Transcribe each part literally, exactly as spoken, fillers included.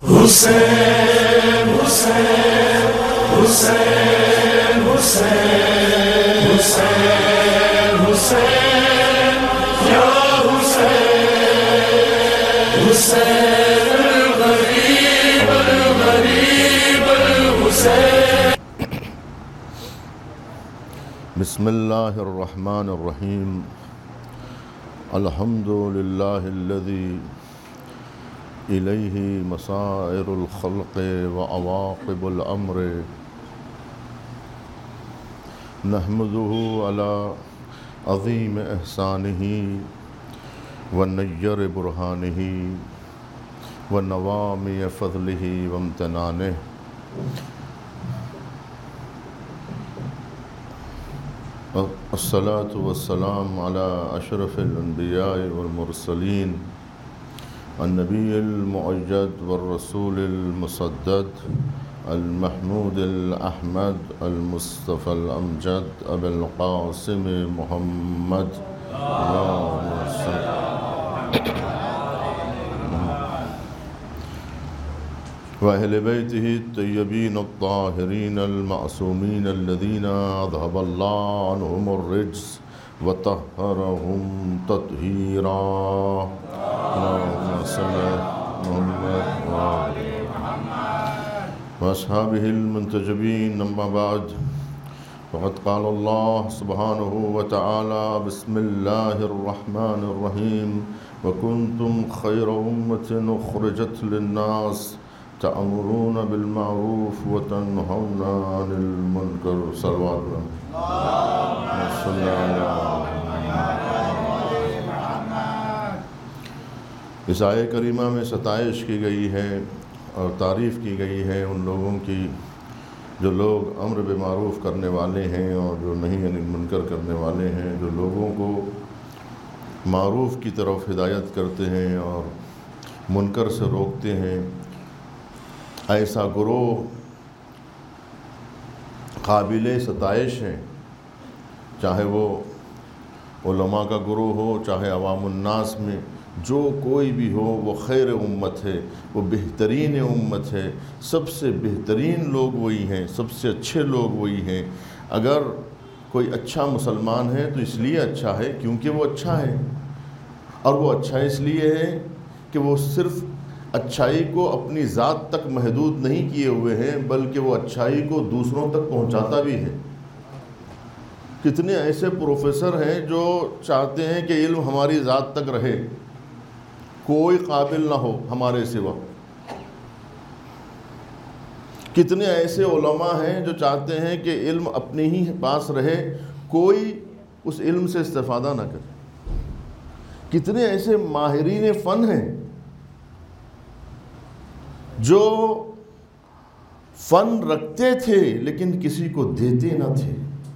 حسین حسین حسین حسین حسین حسین یا حسین حسین الغریب الغریب الحسین. بسم اللہ الرحمن الرحیم. الحمد للہ الذی الیہ مسائر الخلق وعواقب الامر نحمدہ علی عظیم احسانہ ونیر برہانہ ونوامی فضلہ وامتنانہ. الصلاة والسلام على أشرف الأنبياء والمرسلين النبي المؤيد والرسول المسدد المحمود الأحمد المصطفى الأمجد أبي القاسم محمد اللهم صل وأهل بيته الطيبين الطاهرين المعصومين الذين أذهب الله عنهم الرجس وطهرهم تطهيرا. اللهم صل على محمد وآل محمد وأصحابه المنتجبين. أما بعد فقد قال الله سبحانه وتعالى بسم الله الرحمن الرحيم وكنتم خير أمة أخرجت للناس تأمرون بالمعروف وتنهون عن المنكر. صلوات اللہ. اس آیہ کریمہ میں ستائش کی گئی ہے اور تعریف کی گئی ہے ان لوگوں کی جو لوگ امر بالمعروف کرنے والے ہیں اور جو نہی عن المنکر کرنے والے ہیں، جو لوگوں کو معروف کی طرف ہدایت کرتے ہیں اور منکر سے روکتے ہیں. ایسا گروہ قابل ستائش ہے، چاہے وہ علماء کا گروہ ہو، چاہے عوام الناس میں جو کوئی بھی ہو، وہ خیر امت ہے، وہ بہترین امت ہے. سب سے بہترین لوگ وہی ہیں، سب سے اچھے لوگ وہی ہیں. اگر کوئی اچھا مسلمان ہے تو اس لیے اچھا ہے کیونکہ وہ اچھا ہے، اور وہ اچھا اس لیے ہے کہ وہ صرف اچھائی کو اپنی ذات تک محدود نہیں کیے ہوئے ہیں بلکہ وہ اچھائی کو دوسروں تک پہنچاتا بھی ہے. کتنے ایسے پروفیسر ہیں جو چاہتے ہیں کہ علم ہماری ذات تک رہے، کوئی قابل نہ ہو ہمارے سوا. کتنے ایسے علماء ہیں جو چاہتے ہیں کہ علم اپنے ہی پاس رہے، کوئی اس علم سے استفادہ نہ کرے. کتنے ایسے ماہرین فن ہیں جو فن رکھتے تھے لیکن کسی کو دیتے نہ تھے.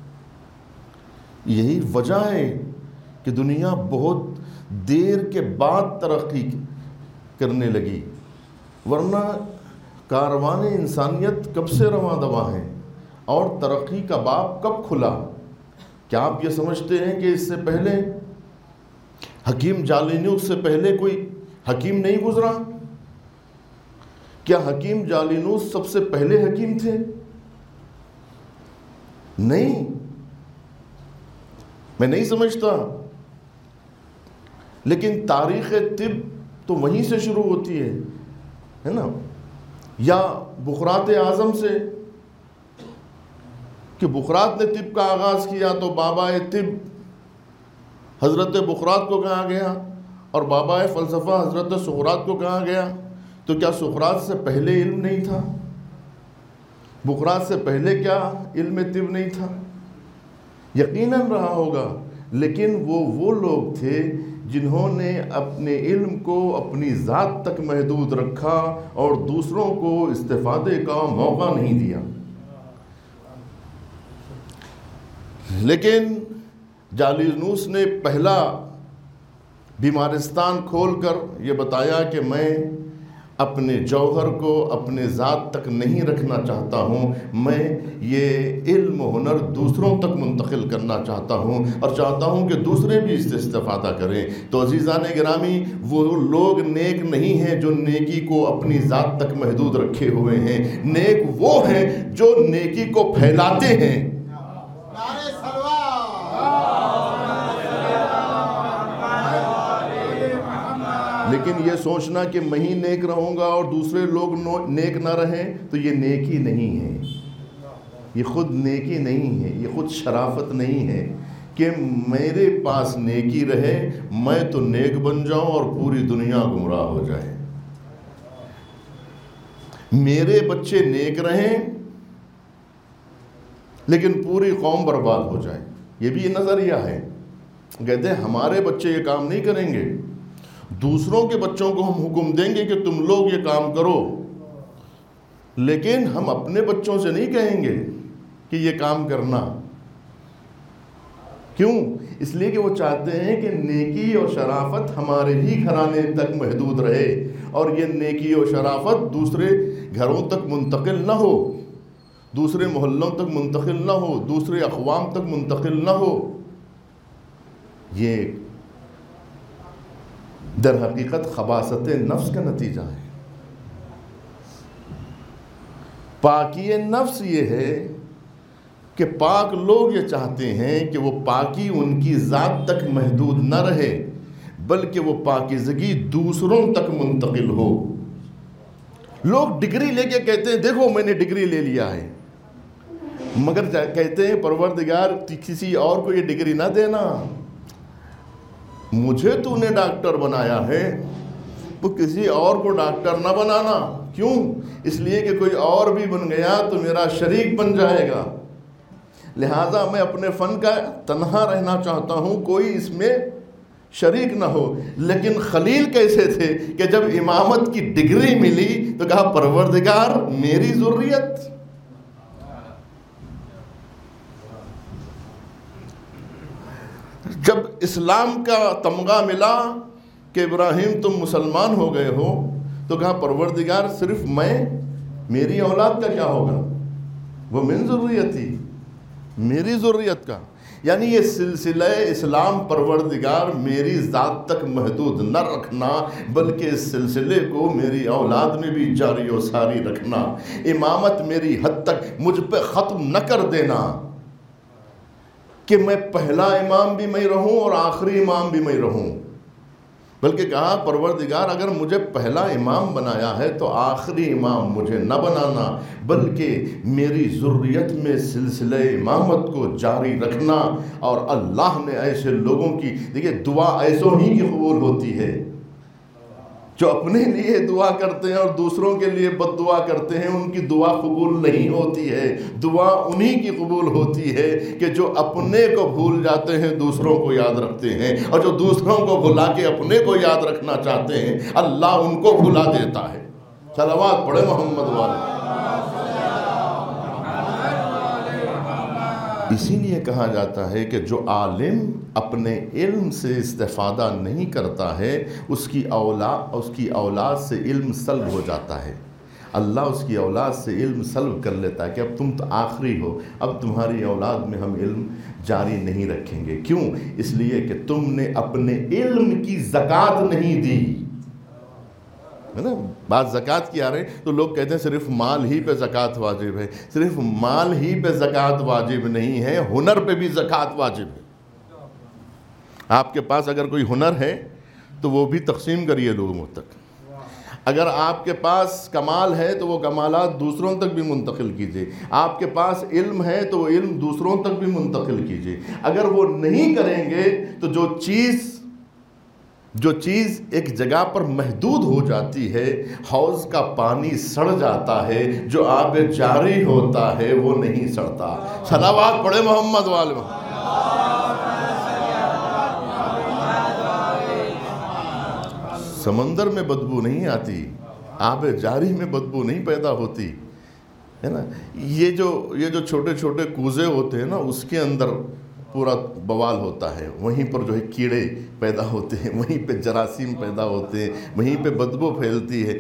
یہی وجہ ہے کہ دنیا بہت دیر کے بعد ترقی کرنے لگی، ورنہ کاروان انسانیت کب سے رواں دواں ہے اور ترقی کا باب کب کھلا. کیا آپ یہ سمجھتے ہیں کہ اس سے پہلے حکیم جالینوس سے پہلے کوئی حکیم نہیں گزرا؟ کیا حکیم جالینوس سب سے پہلے حکیم تھے؟ نہیں، میں نہیں سمجھتا. لیکن تاریخ طب تو وہیں سے شروع ہوتی ہے ہے نا، یا بقراط اعظم سے، کہ بقراط نے طب کا آغاز کیا تو بابا طب حضرت بقراط کو کہا گیا اور بابا فلسفہ حضرت سقراط کو کہا گیا. تو کیا سقراط سے پہلے علم نہیں تھا؟ بقراط سے پہلے کیا علم طب نہیں تھا؟ یقیناً رہا ہوگا، لیکن وہ وہ لوگ تھے جنہوں نے اپنے علم کو اپنی ذات تک محدود رکھا اور دوسروں کو استفادے کا موقع نہیں دیا. لیکن جالینوس نے پہلا بیمارستان کھول کر یہ بتایا کہ میں اپنے جوہر کو اپنے ذات تک نہیں رکھنا چاہتا ہوں، میں یہ علم و ہنر دوسروں تک منتقل کرنا چاہتا ہوں اور چاہتا ہوں کہ دوسرے بھی اس سے استفادہ کریں۔ تو عزیزان گرامی، وہ لوگ نیک نہیں ہیں جو نیکی کو اپنی ذات تک محدود رکھے ہوئے ہیں، نیک وہ ہیں جو نیکی کو پھیلاتے ہیں۔ لیکن یہ سوچنا کہ میں ہی نیک رہوں گا اور دوسرے لوگ نیک نہ رہیں تو یہ نیکی نہیں ہے، یہ خود نیکی نہیں ہے، یہ خود شرافت نہیں ہے کہ میرے پاس نیکی رہے، میں تو نیک بن جاؤں اور پوری دنیا گمراہ ہو جائے، میرے بچے نیک رہیں لیکن پوری قوم برباد ہو جائے۔ یہ بھی نظریہ ہے، کہتے ہیں ہمارے بچے یہ کام نہیں کریں گے، دوسروں کے بچوں کو ہم حکم دیں گے کہ تم لوگ یہ کام کرو، لیکن ہم اپنے بچوں سے نہیں کہیں گے کہ یہ کام کرنا۔ کیوں؟ اس لیے کہ وہ چاہتے ہیں کہ نیکی اور شرافت ہمارے ہی گھرانے تک محدود رہے اور یہ نیکی اور شرافت دوسرے گھروں تک منتقل نہ ہو، دوسرے محلوں تک منتقل نہ ہو، دوسرے اقوام تک منتقل نہ ہو۔ یہ در حقیقت خباثت نفس کا نتیجہ ہے۔ پاکی نفس یہ ہے کہ پاک لوگ یہ چاہتے ہیں کہ وہ پاکی ان کی ذات تک محدود نہ رہے بلکہ وہ پاکیزگی دوسروں تک منتقل ہو۔ لوگ ڈگری لے کے کہتے ہیں دیکھو میں نے ڈگری لے لیا ہے، مگر کہتے ہیں پروردگار کسی اور کو یہ ڈگری نہ دینا، مجھے تو نے ڈاکٹر بنایا ہے، وہ کسی اور کو ڈاکٹر نہ بنانا۔ کیوں؟ اس لیے کہ کوئی اور بھی بن گیا تو میرا شریک بن جائے گا، لہٰذا میں اپنے فن کا تنہا رہنا چاہتا ہوں، کوئی اس میں شریک نہ ہو۔ لیکن خلیل کیسے تھے کہ جب امامت کی ڈگری ملی تو کہا پروردگار میری ذریت۔ جب اسلام کا تمغہ ملا کہ ابراہیم تم مسلمان ہو گئے ہو تو کہا پروردگار صرف میں، میری اولاد کا کیا ہوگا؟ وہ من ذریتی، میری ذریت کا، یعنی یہ سلسلہ اسلام پروردگار میری ذات تک محدود نہ رکھنا بلکہ اس سلسلے کو میری اولاد میں بھی جاری و ساری رکھنا، امامت میری حد تک مجھ پہ ختم نہ کر دینا کہ میں پہلا امام بھی میں رہوں اور آخری امام بھی میں رہوں، بلکہ کہا پروردگار اگر مجھے پہلا امام بنایا ہے تو آخری امام مجھے نہ بنانا بلکہ میری ذریت میں سلسلہ امامت کو جاری رکھنا۔ اور اللہ نے ایسے لوگوں کی، دیکھیے دعا ایسوں ہی کی قبول ہوتی ہے جو اپنے لیے دعا کرتے ہیں اور دوسروں کے لیے بد دعا کرتے ہیں، ان کی دعا قبول نہیں ہوتی ہے۔ دعا انہی کی قبول ہوتی ہے کہ جو اپنے کو بھول جاتے ہیں دوسروں کو یاد رکھتے ہیں، اور جو دوسروں کو بھلا کے اپنے کو یاد رکھنا چاہتے ہیں اللہ ان کو بھلا دیتا ہے۔ صلوات پڑھے محمد والے۔ اسی لیے کہا جاتا ہے کہ جو عالم اپنے علم سے استفادہ نہیں کرتا ہے اس کی اولاد اس کی اولاد سے علم سلب ہو جاتا ہے، اللہ اس کی اولاد سے علم سلب کر لیتا ہے کہ اب تم تو آخری ہو، اب تمہاری اولاد میں ہم علم جاری نہیں رکھیں گے۔ کیوں؟ اس لیے کہ تم نے اپنے علم کی زکوٰۃ نہیں دی ہے نا۔ بات زکوٰۃ کی آ رہے تو لوگ کہتے ہیں صرف مال ہی پہ زکوٰۃ واجب ہے، صرف مال ہی پہ زکوٰۃ واجب نہیں ہے، ہنر پہ بھی زکوٰۃ واجب ہے۔ آپ کے پاس اگر کوئی ہنر ہے تو وہ بھی تقسیم کریے لوگوں تک، اگر آپ کے پاس کمال ہے تو وہ کمالات دوسروں تک بھی منتقل کیجئے، آپ کے پاس علم ہے تو وہ علم دوسروں تک بھی منتقل کیجئے۔ اگر وہ نہیں کریں گے تو جو چیز جو چیز ایک جگہ پر محدود ہو جاتی ہے، حوض کا پانی سڑ جاتا ہے، جو آب جاری ہوتا ہے وہ نہیں سڑتا۔ صلوات پڑھے محمد والے۔ سمندر میں بدبو نہیں آتی، آب جاری میں بدبو نہیں پیدا ہوتی ہے نا۔ یہ جو یہ جو چھوٹے چھوٹے کوزے ہوتے ہیں نا اس کے اندر پورا بوال ہوتا ہے، وہیں پر جو ہے کیڑے پیدا ہوتے ہیں، وہیں پہ جراثیم پیدا ہوتے ہیں، وہیں پہ بدبو پھیلتی ہے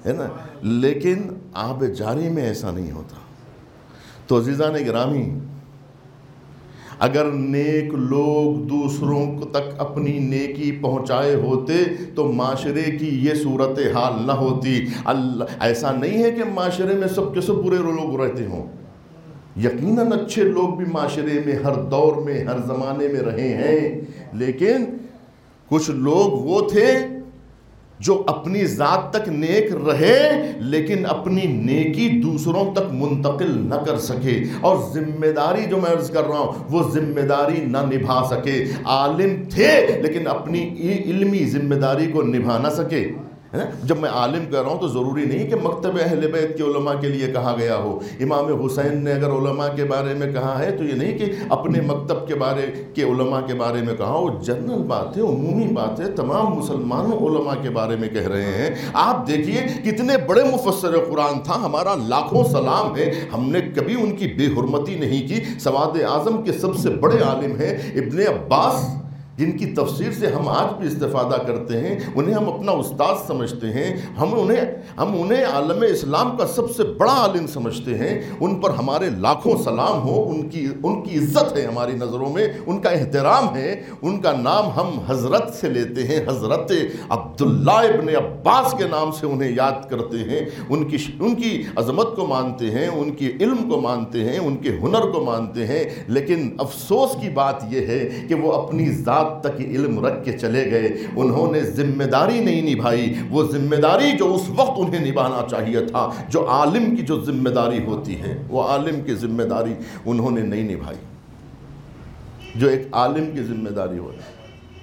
ہے نا، لیکن آب جاری میں ایسا نہیں ہوتا۔ تو عزیزان گرامی، اگر نیک لوگ دوسروں تک اپنی نیکی پہنچائے ہوتے تو معاشرے کی یہ صورتحال نہ ہوتی۔ اللہ ایسا نہیں ہے کہ معاشرے میں سب کے سب برے لوگ رہتے ہوں، یقیناً اچھے لوگ بھی معاشرے میں ہر دور میں ہر زمانے میں رہے ہیں، لیکن کچھ لوگ وہ تھے جو اپنی ذات تک نیک رہے لیکن اپنی نیکی دوسروں تک منتقل نہ کر سکے، اور ذمہ داری جو میں عرض کر رہا ہوں وہ ذمہ داری نہ نبھا سکے۔ عالم تھے لیکن اپنی علمی ذمہ داری کو نبھا نہ سکے۔ جب میں عالم کہہ رہا ہوں تو ضروری نہیں کہ مکتب اہل بیت کے علماء کے لیے کہا گیا ہو۔ امام حسین نے اگر علماء کے بارے میں کہا ہے تو یہ نہیں کہ اپنے مکتب کے بارے کے علماء کے بارے میں کہا، وہ جنرل بات ہے، عمومی بات ہے، تمام مسلمانوں علماء کے بارے میں کہہ رہے ہیں۔ آپ دیکھیے کتنے بڑے مفسر قرآن تھا، ہمارا لاکھوں سلام ہے، ہم نے کبھی ان کی بے حرمتی نہیں کی۔ سواد اعظم کے سب سے بڑے عالم ہیں ابن عباس، جن کی تفسیر سے ہم آج بھی استفادہ کرتے ہیں، انہیں ہم اپنا استاد سمجھتے ہیں، ہم انہیں ہم انہیں عالم اسلام کا سب سے بڑا عالم سمجھتے ہیں۔ ان پر ہمارے لاکھوں سلام ہو، ان کی ان کی عزت ہے ہماری نظروں میں، ان کا احترام ہے۔ ان کا نام ہم حضرت سے لیتے ہیں، حضرت عبداللہ ابن عباس کے نام سے انہیں یاد کرتے ہیں، ان کی ان کی عظمت کو مانتے ہیں، ان کی علم کو مانتے ہیں، ان کے ہنر کو مانتے ہیں۔ لیکن افسوس کی بات یہ ہے کہ وہ اپنی ذات تک علم رکھ کے چلے گئے، انہوں نے ذمہ داری نہیں نبھائی، وہ ذمہ داری جو اس وقت انہیں نبھانا چاہیے تھا، جو عالم کی جو ذمہ داری ہوتی ہے، وہ عالم کی ذمہ داری انہوں نے نہیں نبھائی، جو ایک عالم کی ذمہ داری ہوتی ہے۔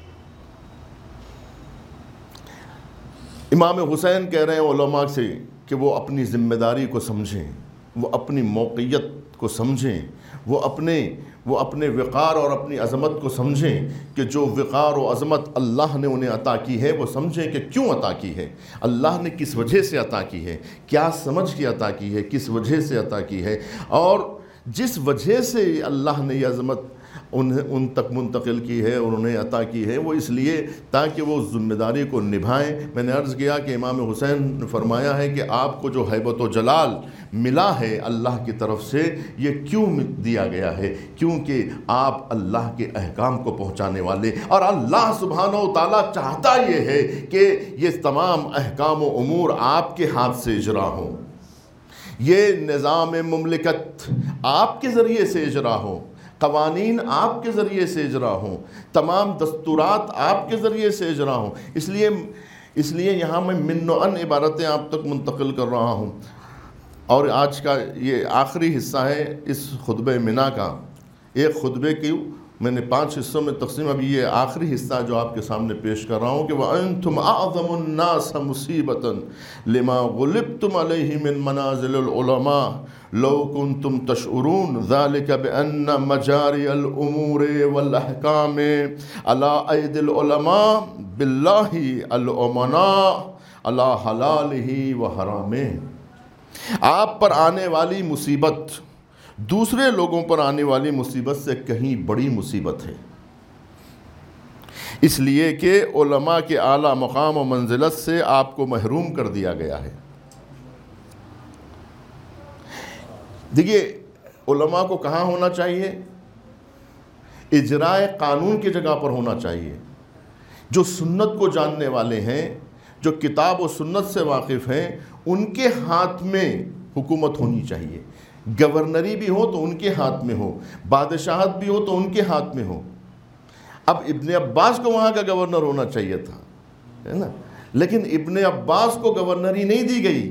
امام حسین کہہ رہے ہیں علماء سے کہ وہ اپنی ذمہ داری کو سمجھیں، وہ اپنی موقعیت کو سمجھیں، وہ اپنے وہ اپنے وقار اور اپنی عظمت کو سمجھیں کہ جو وقار و عظمت اللہ نے انہیں عطا کی ہے وہ سمجھیں کہ کیوں عطا کی ہے، اللہ نے کس وجہ سے عطا کی ہے، کیا سمجھ کے عطا کی ہے، کس وجہ سے عطا کی ہے، اور جس وجہ سے اللہ نے یہ عظمت انہیں ان تک منتقل کی ہے اور انہیں عطا کی ہے، وہ اس لیے تاکہ وہ ذمہ داری کو نبھائیں۔ میں نے عرض کیا کہ امام حسین نے فرمایا ہے کہ آپ کو جو ہیبت و جلال ملا ہے اللہ کی طرف سے، یہ کیوں دیا گیا ہے؟ کیونکہ آپ اللہ کے احکام کو پہنچانے والے، اور اللہ سبحانہ و تعالیٰ چاہتا یہ ہے کہ یہ تمام احکام و امور آپ کے ہاتھ سے اجرا ہوں، یہ نظام مملکت آپ کے ذریعے سے اجرا ہو، قوانین آپ کے ذریعے سے اجرا ہوں، تمام دستورات آپ کے ذریعے سے اجرا ہوں۔ اس لیے اس لیے یہاں میں من و ان عبارتیں آپ تک منتقل کر رہا ہوں، اور آج کا یہ آخری حصہ ہے اس خطبہ منا کا۔ ایک خطبے کی میں نے پانچ حصوں میں تقسیم، ابھی یہ آخری حصہ جو آپ کے سامنے پیش کر رہا ہوں کہ وَأَنْتُمْ أَعْظَمُ النَّاسَ مُصِيبَةً لِمَا غُلِبْتُمْ عَلَيْهِ مِنْ مَنَازِلِ الْعُلَمَاءِ لَوْ كُنْتُمْ تَشْعُرُونَ ذَلِكَ بِأَنَّ مَجَارِيَ الْأُمُورِ وَالْأَحْكَامِ عَلَىٰ أَيْدِي الْعُلَمَاءِ بِاللَّهِ الْأُمَنَاءِ عَلَىٰ حَلَالِهِ وَحَرَامِهِ۔ آپ پر آنے والی مصیبت دوسرے لوگوں پر آنے والی مصیبت سے کہیں بڑی مصیبت ہے، اس لیے کہ علماء کے اعلیٰ مقام و منزلت سے آپ کو محروم کر دیا گیا ہے۔ دیکھیے علماء کو کہاں ہونا چاہیے؟ اجرائے قانون کی جگہ پر ہونا چاہیے۔ جو سنت کو جاننے والے ہیں، جو کتاب و سنت سے واقف ہیں، ان کے ہاتھ میں حکومت ہونی چاہیے۔ گورنری بھی ہو تو ان کے ہاتھ میں ہو، بادشاہت بھی ہو تو ان کے ہاتھ میں ہو۔ اب ابن عباس کو وہاں کا گورنر ہونا چاہیے تھا، ہے نا، لیکن ابن عباس کو گورنری نہیں دی گئی۔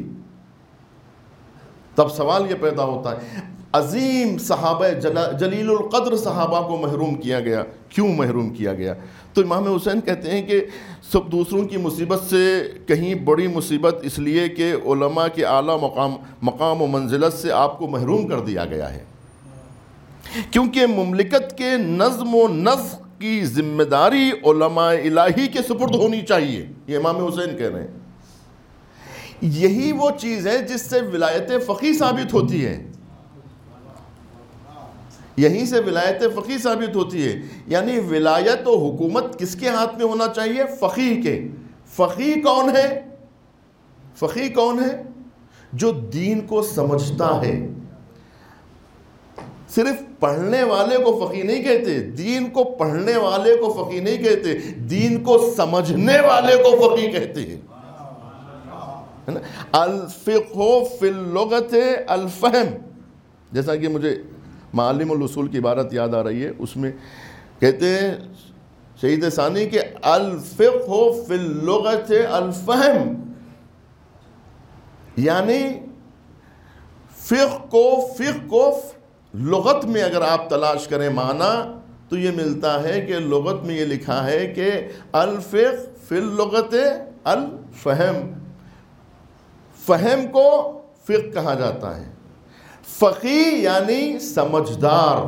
تب سوال یہ پیدا ہوتا ہے، عظیم صحابہ جلیل القدر صحابہ کو محروم کیا گیا، کیوں محروم کیا گیا؟ تو امام حسین کہتے ہیں کہ سب دوسروں کی مصیبت سے کہیں بڑی مصیبت اس لیے کہ علماء کے اعلیٰ مقام مقام و منزلت سے آپ کو محروم کر دیا گیا ہے، کیونکہ مملکت کے نظم و نسق کی ذمہ داری علماء الہی کے سپرد ہونی چاہیے۔ یہ امام حسین کہہ رہے ہیں۔ یہی وہ چیز ہے جس سے ولایت فقیہ ثابت ہوتی ہے، یہیں سے ولایت فقیہ ثابت ہوتی ہے۔ یعنی ولایت و حکومت کس کے ہاتھ میں ہونا چاہیے؟ فقیہ کے۔ فقیہ کون ہے؟ فقیہ کون ہے؟ جو دین کو سمجھتا ہے. صرف پڑھنے والے کو فقیہ نہیں کہتے، دین کو پڑھنے والے کو فقیہ نہیں کہتے، دین کو سمجھنے والے کو فقیہ کہتے ہیں. الفقہ فی اللغت الفہم، جیسا کہ مجھے معالم الاصول کی عبارت یاد آ رہی ہے، اس میں کہتے ہیں شہید ثانی کہ الفقہ فی اللغت الفہم، یعنی فقہ کو فقہ کو لغت میں اگر آپ تلاش کریں معنی تو یہ ملتا ہے کہ لغت میں یہ لکھا ہے کہ الفقہ فی اللغت الفہم، فہم کو فقہ کہا جاتا ہے. فقیہ یعنی سمجھدار،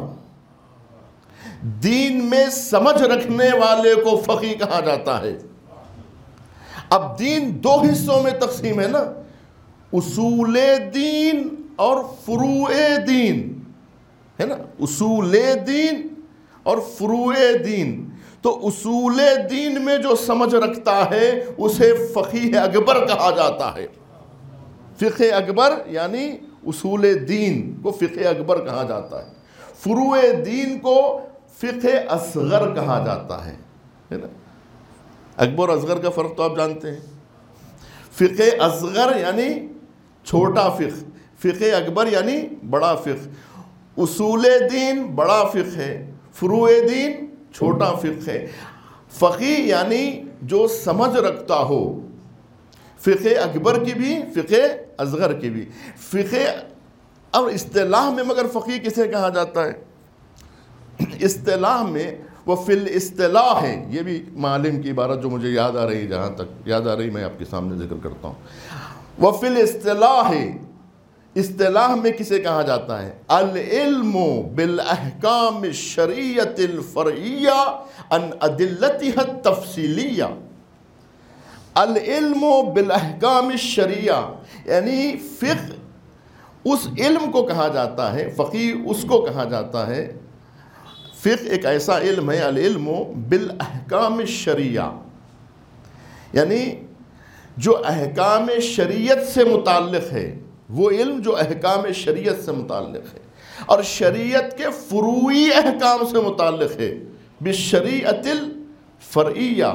دین میں سمجھ رکھنے والے کو فقیہ کہا جاتا ہے. اب دین دو حصوں میں تقسیم ہے نا، اصول دین اور فروع دین ہے نا، اصول دین اور فروع دین. تو اصول دین میں جو سمجھ رکھتا ہے اسے فقیہ اکبر کہا جاتا ہے. فقہ اکبر یعنی اصول دین کو فقہ اکبر کہا جاتا ہے. فروع دین کو فقہ اصغر کہا جاتا ہے نا. اکبر اور اصغر کا فرق تو آپ جانتے ہیں. فقہ اصغر یعنی چھوٹا فقہ، فقہ اکبر یعنی بڑا فقہ. اصول دین بڑا فقہ ہے، فروع دین چھوٹا فقہ ہے. فقیہ یعنی جو سمجھ رکھتا ہو، فقہ اکبر کی بھی فقہ اصغر کی بھی. فقہ اور اصطلاح میں مگر فقیہ کسے کہا جاتا ہے؟ اصطلاح میں وہ فی الاصطلاح ہے، یہ بھی معالم کی عبارت جو مجھے یاد آ رہی، جہاں تک یاد آ رہی میں آپ کے سامنے ذکر کرتا ہوں. وہ فی الاصطلاح ہے، اصطلاح میں کسے کہا جاتا ہے؟ العلم بالاحکام الشرعیۃ الفرعیہ عن ادلتها التفصیلیہ. العلم بالاحکام الشرعیہ یعنی فقہ اس علم کو کہا جاتا ہے، فقیہ اس کو کہا جاتا ہے. فقہ ایک ایسا علم ہے، العلم بالاحکام الشرعیہ، یعنی جو احکام شریعت سے متعلق ہے، وہ علم جو احکام شریعت سے متعلق ہے اور شریعت کے فروعی احکام سے متعلق ہے. بالشریعت الفرعیہ،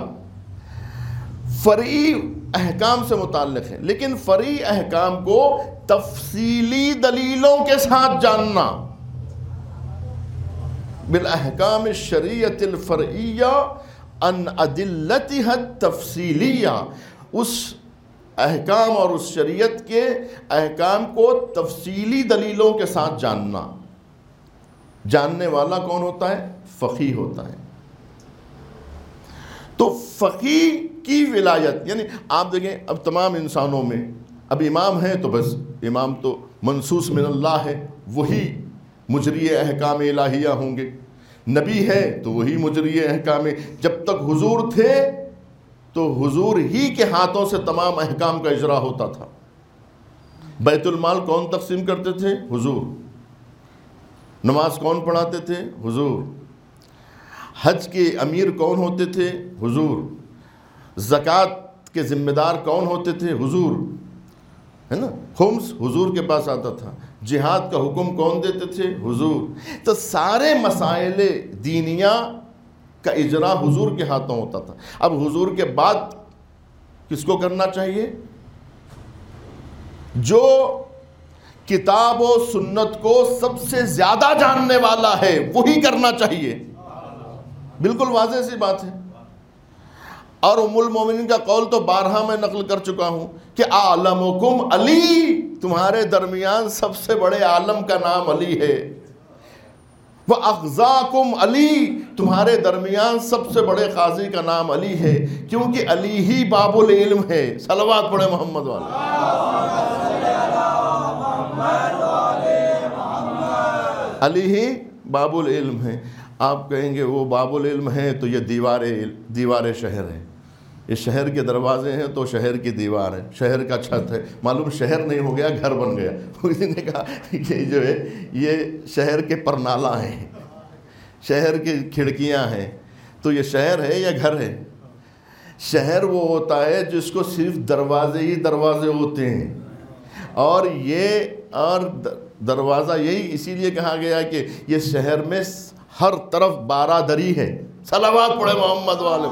فرعی احکام سے متعلق ہے، لیکن فرعی احکام کو تفصیلی دلیلوں کے ساتھ جاننا. بالاحکام الشریعت الفرعیہ عن ادلتها التفصیلیہ، اس احکام اور اس شریعت کے احکام کو تفصیلی دلیلوں کے ساتھ جاننا. جاننے والا کون ہوتا ہے؟ فقیہ ہوتا ہے. تو فقیہ کی ولایت یعنی آپ دیکھیں اب تمام انسانوں میں اب امام ہے تو بس امام تو منصوص من اللہ ہے، وہی مجری احکام الہیہ ہوں گے. نبی ہے تو وہی مجری احکام. جب تک حضور تھے تو حضور ہی کے ہاتھوں سے تمام احکام کا اجرا ہوتا تھا. بیت المال کون تقسیم کرتے تھے؟ حضور. نماز کون پڑھاتے تھے؟ حضور. حج کے امیر کون ہوتے تھے؟ حضور. زکوٰۃ کے ذمہ دار کون ہوتے تھے؟ حضور، ہے نا. خمس حضور کے پاس آتا تھا. جہاد کا حکم کون دیتے تھے؟ حضور. تو سارے مسائل دینیہ کا اجرا حضور کے ہاتھوں ہوتا تھا. اب حضور کے بعد کس کو کرنا چاہیے؟ جو کتاب و سنت کو سب سے زیادہ جاننے والا ہے وہی کرنا چاہیے. بالکل واضح سی بات ہے. اور ام المومنین کا قول تو بارہا میں نقل کر چکا ہوں کہ عالمکم علی، تمہارے درمیان سب سے بڑے عالم کا نام علی ہے. وَأَخْزَاكُمْ علی، تمہارے درمیان سب سے بڑے قاضی کا نام علی ہے، کیونکہ علی ہی باب العلم ہے. صلوات پڑھے محمد والے. علی ہی باب العلم ہے. آپ کہیں گے وہ باب العلم ہے تو یہ دیوار دیوار شہر ہے، یہ شہر کے دروازے ہیں تو شہر کی دیوار ہے، شہر کا چھت ہے. معلوم شہر نہیں ہو گیا، گھر بن گیا. کسی نے کہا کہ جو ہے یہ شہر کے پرنالہ ہیں، شہر کی کھڑکیاں ہیں، تو یہ شہر ہے یا گھر ہے؟ شہر وہ ہوتا ہے جس کو صرف دروازے ہی دروازے ہوتے ہیں، اور یہ اور دروازہ یہی اسی لیے کہا گیا کہ یہ شہر میں ہر طرف بارہ دری ہے۔ صلوات پڑھے محمد والے،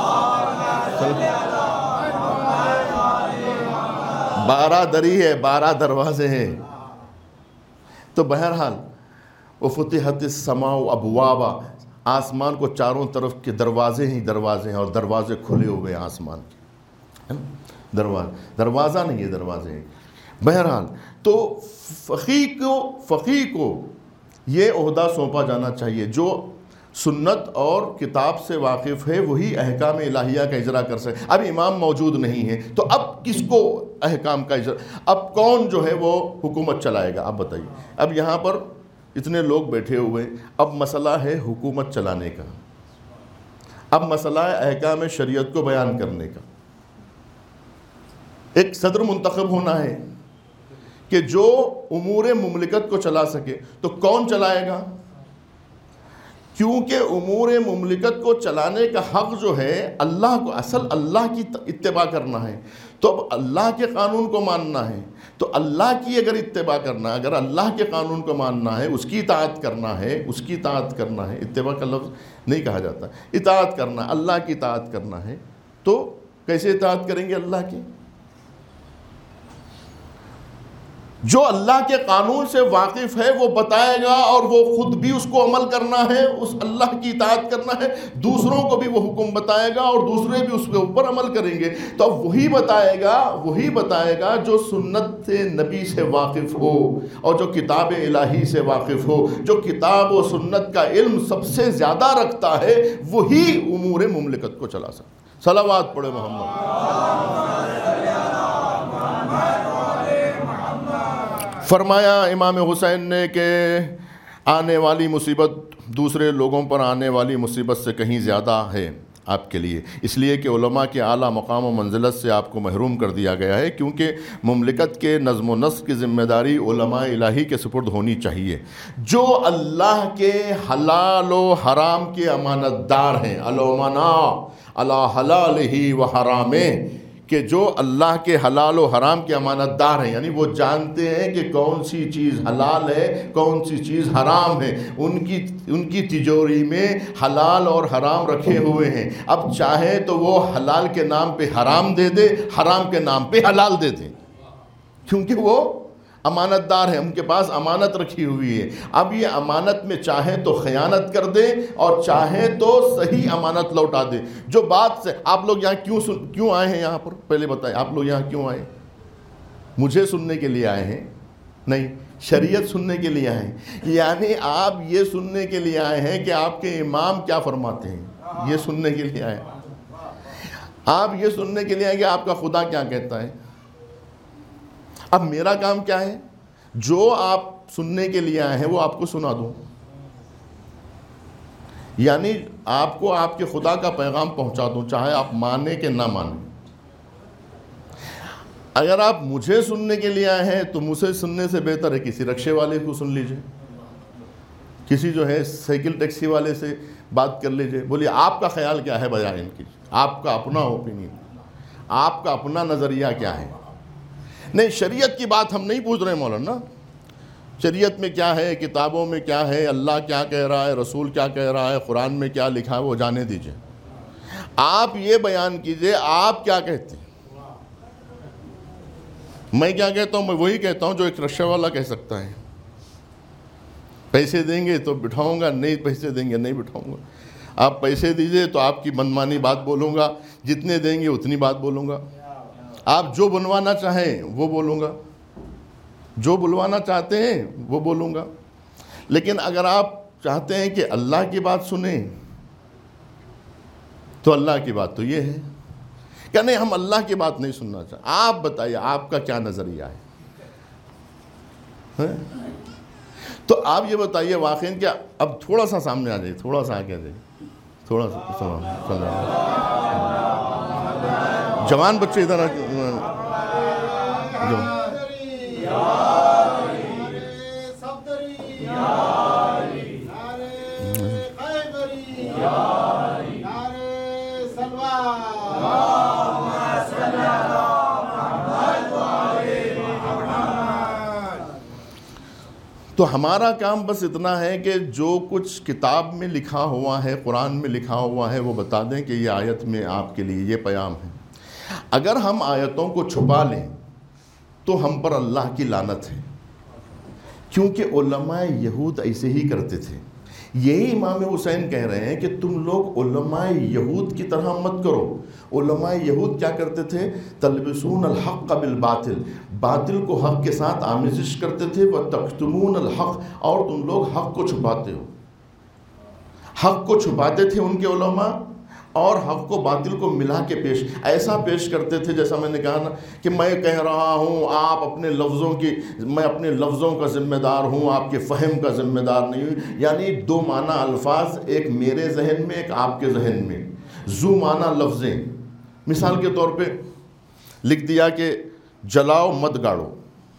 بارہ دری ہے، بارہ دروازے ہیں۔ تو بہرحال وفتحت السماء ابوابا، آسمان کو چاروں طرف کے دروازے ہی دروازے ہیں، اور دروازے کھلے ہوئے ہیں آسمان کے، دروازہ دروازہ نہیں ہے، دروازے ہیں۔ بہرحال تو فقیہ کو فقیہ کو یہ عہدہ سونپا جانا چاہیے، جو سنت اور کتاب سے واقف ہے وہی احکام الہیہ کا اجرا کر سکے۔ اب امام موجود نہیں ہے تو اب کس کو احکام کا اجرا، اب کون جو ہے وہ حکومت چلائے گا؟ آپ بتائیے۔ اب یہاں پر اتنے لوگ بیٹھے ہوئے، اب مسئلہ ہے حکومت چلانے کا، اب مسئلہ ہے احکام شریعت کو بیان کرنے کا۔ ایک صدر منتخب ہونا ہے کہ جو امور مملکت کو چلا سکے، تو کون چلائے گا؟ کیونکہ امور مملکت کو چلانے کا حق جو ہے اللہ کو، اصل اللہ کی اتباع کرنا ہے، تو اب اللہ کے قانون کو ماننا ہے، تو اللہ کی اگر اتباع کرنا ہے، اگر اللہ کے قانون کو ماننا ہے، اس کی اطاعت کرنا ہے، اس کی اطاعت کرنا ہے، اتباع کا لفظ نہیں کہا جاتا، اطاعت کرنا، اللہ کی اطاعت کرنا ہے، تو کیسے اطاعت کریں گے اللہ کی؟ جو اللہ کے قانون سے واقف ہے وہ بتائے گا، اور وہ خود بھی اس کو عمل کرنا ہے، اس اللہ کی اطاعت کرنا ہے، دوسروں کو بھی وہ حکم بتائے گا اور دوسرے بھی اس کے اوپر عمل کریں گے۔ تو اب وہی بتائے گا وہی بتائے گا جو سنت نبی سے واقف ہو اور جو کتاب الہی سے واقف ہو، جو کتاب و سنت کا علم سب سے زیادہ رکھتا ہے، وہی امور مملکت کو چلا سکتا۔ صلوات پڑھے محمد۔ فرمایا امام حسین نے کہ آنے والی مصیبت دوسرے لوگوں پر آنے والی مصیبت سے کہیں زیادہ ہے آپ کے لیے، اس لیے کہ علماء کے اعلیٰ مقام و منزلت سے آپ کو محروم کر دیا گیا ہے، کیونکہ مملکت کے نظم و نسق کی ذمہ داری علماء الہی کے سپرد ہونی چاہیے، جو اللہ کے حلال و حرام کے امانت دار ہیں۔ الامناء علی حلالہ و حرامہ، کہ جو اللہ کے حلال و حرام کے امانت دار ہیں، یعنی وہ جانتے ہیں کہ کون سی چیز حلال ہے، کون سی چیز حرام ہے، ان کی ان کی تجوری میں حلال اور حرام رکھے ہوئے ہیں۔ اب چاہے تو وہ حلال کے نام پہ حرام دے دے، حرام کے نام پہ حلال دے دے، کیونکہ وہ امانت دار ہیں، ان کے پاس امانت رکھی ہوئی ہے۔ اب یہ امانت میں چاہے تو خیانت کر دے اور چاہے تو صحیح امانت لوٹا دے۔ جو بات سے آپ لوگ یہاں کیوں سن کیوں آئے ہیں یہاں پر؟ پہلے بتائیں، آپ لوگ یہاں کیوں آئے؟ مجھے سننے کے لیے آئے ہیں؟ نہیں، شریعت سننے کے لیے آئے ہیں۔ یعنی آپ یہ سننے کے لیے آئے ہیں کہ آپ کے امام کیا فرماتے ہیں، یہ سننے کے لیے آئے ہیں۔ آپ یہ سننے کے لیے آئے کہ آپ کا خدا کیا کہتا ہے۔ اب میرا کام کیا ہے؟ جو آپ سننے کے لیے آئے ہیں وہ آپ کو سنا دوں، یعنی آپ کو آپ کے خدا کا پیغام پہنچا دوں، چاہے آپ مانیں کہ نہ مانیں۔ اگر آپ مجھے سننے کے لیے آئے ہیں تو مجھے سننے سے بہتر ہے کسی رکشے والے کو سن لیجئے، کسی جو ہے سائیکل ٹیکسی والے سے بات کر لیجئے، بولیے آپ کا خیال کیا ہے بجائے ان کی، آپ کا اپنا اوپینین، آپ کا اپنا نظریہ کیا ہے۔ نہیں، شریعت کی بات ہم نہیں پوچھ رہے مولانا، شریعت میں کیا ہے، کتابوں میں کیا ہے، اللہ کیا کہہ رہا ہے، رسول کیا کہہ رہا ہے، قرآن میں کیا لکھا ہے، وہ جانے دیجئے۔ آپ یہ بیان کیجئے آپ کیا کہتے ہیں۔ میں کیا کہتا ہوں؟ میں وہی کہتا ہوں جو ایک رکشہ والا کہہ سکتا ہے۔ پیسے دیں گے تو بٹھاؤں گا، نہیں پیسے دیں گے نہیں بٹھاؤں گا۔ آپ پیسے دیجئے تو آپ کی منمانی بات بولوں گا، جتنے دیں گے اتنی بات بولوں گا۔ آپ جو بنوانا چاہیں وہ بولوں گا، جو بلوانا چاہتے ہیں وہ بولوں گا۔ لیکن اگر آپ چاہتے ہیں کہ اللہ کی بات سنیں تو اللہ کی بات تو یہ ہے کہ نہیں، ہم اللہ کی بات نہیں سننا چاہتے۔ آپ بتائیے آپ کا کیا نظریہ ہے؟ تو آپ یہ بتائیے واقعی کیا، اب تھوڑا سا سامنے آ جائیے، تھوڑا سا آگے آ جائیے، تھوڑا سا جوان بچے ادھر آ یا تو ہمارا کام بس اتنا ہے کہ جو کچھ کتاب میں لکھا ہوا ہے، قرآن میں لکھا ہوا ہے، وہ بتا دیں کہ یہ آیت میں آپ کے لیے یہ پیام ہے۔ اگر ہم آیتوں کو چھپا لیں تو ہم پر اللہ کی لعنت ہے، کیونکہ علماء یہود ایسے ہی کرتے تھے۔ یہی امام حسین کہہ رہے ہیں کہ تم لوگ علماء یہود کی طرح مت کرو۔ علماء یہود کیا کرتے تھے؟ تلبسون الحق بالباطل، باطل کو حق کے ساتھ آمیزش کرتے تھے، وتکتمون الحق، اور تم لوگ حق کو چھپاتے ہو۔ حق کو چھپاتے تھے ان کے علماء، اور حق کو باطل کو ملا کے پیش ایسا پیش کرتے تھے جیسا میں نے کہا نا کہ میں کہہ رہا ہوں، آپ اپنے لفظوں کی میں اپنے لفظوں کا ذمہ دار ہوں، آپ کے فہم کا ذمہ دار نہیں ہوں۔ یعنی دو معنی الفاظ، ایک میرے ذہن میں، ایک آپ کے ذہن میں، ذو معنی لفظیں۔ مثال کے طور پہ لکھ دیا کہ جلاؤ مت گاڑو۔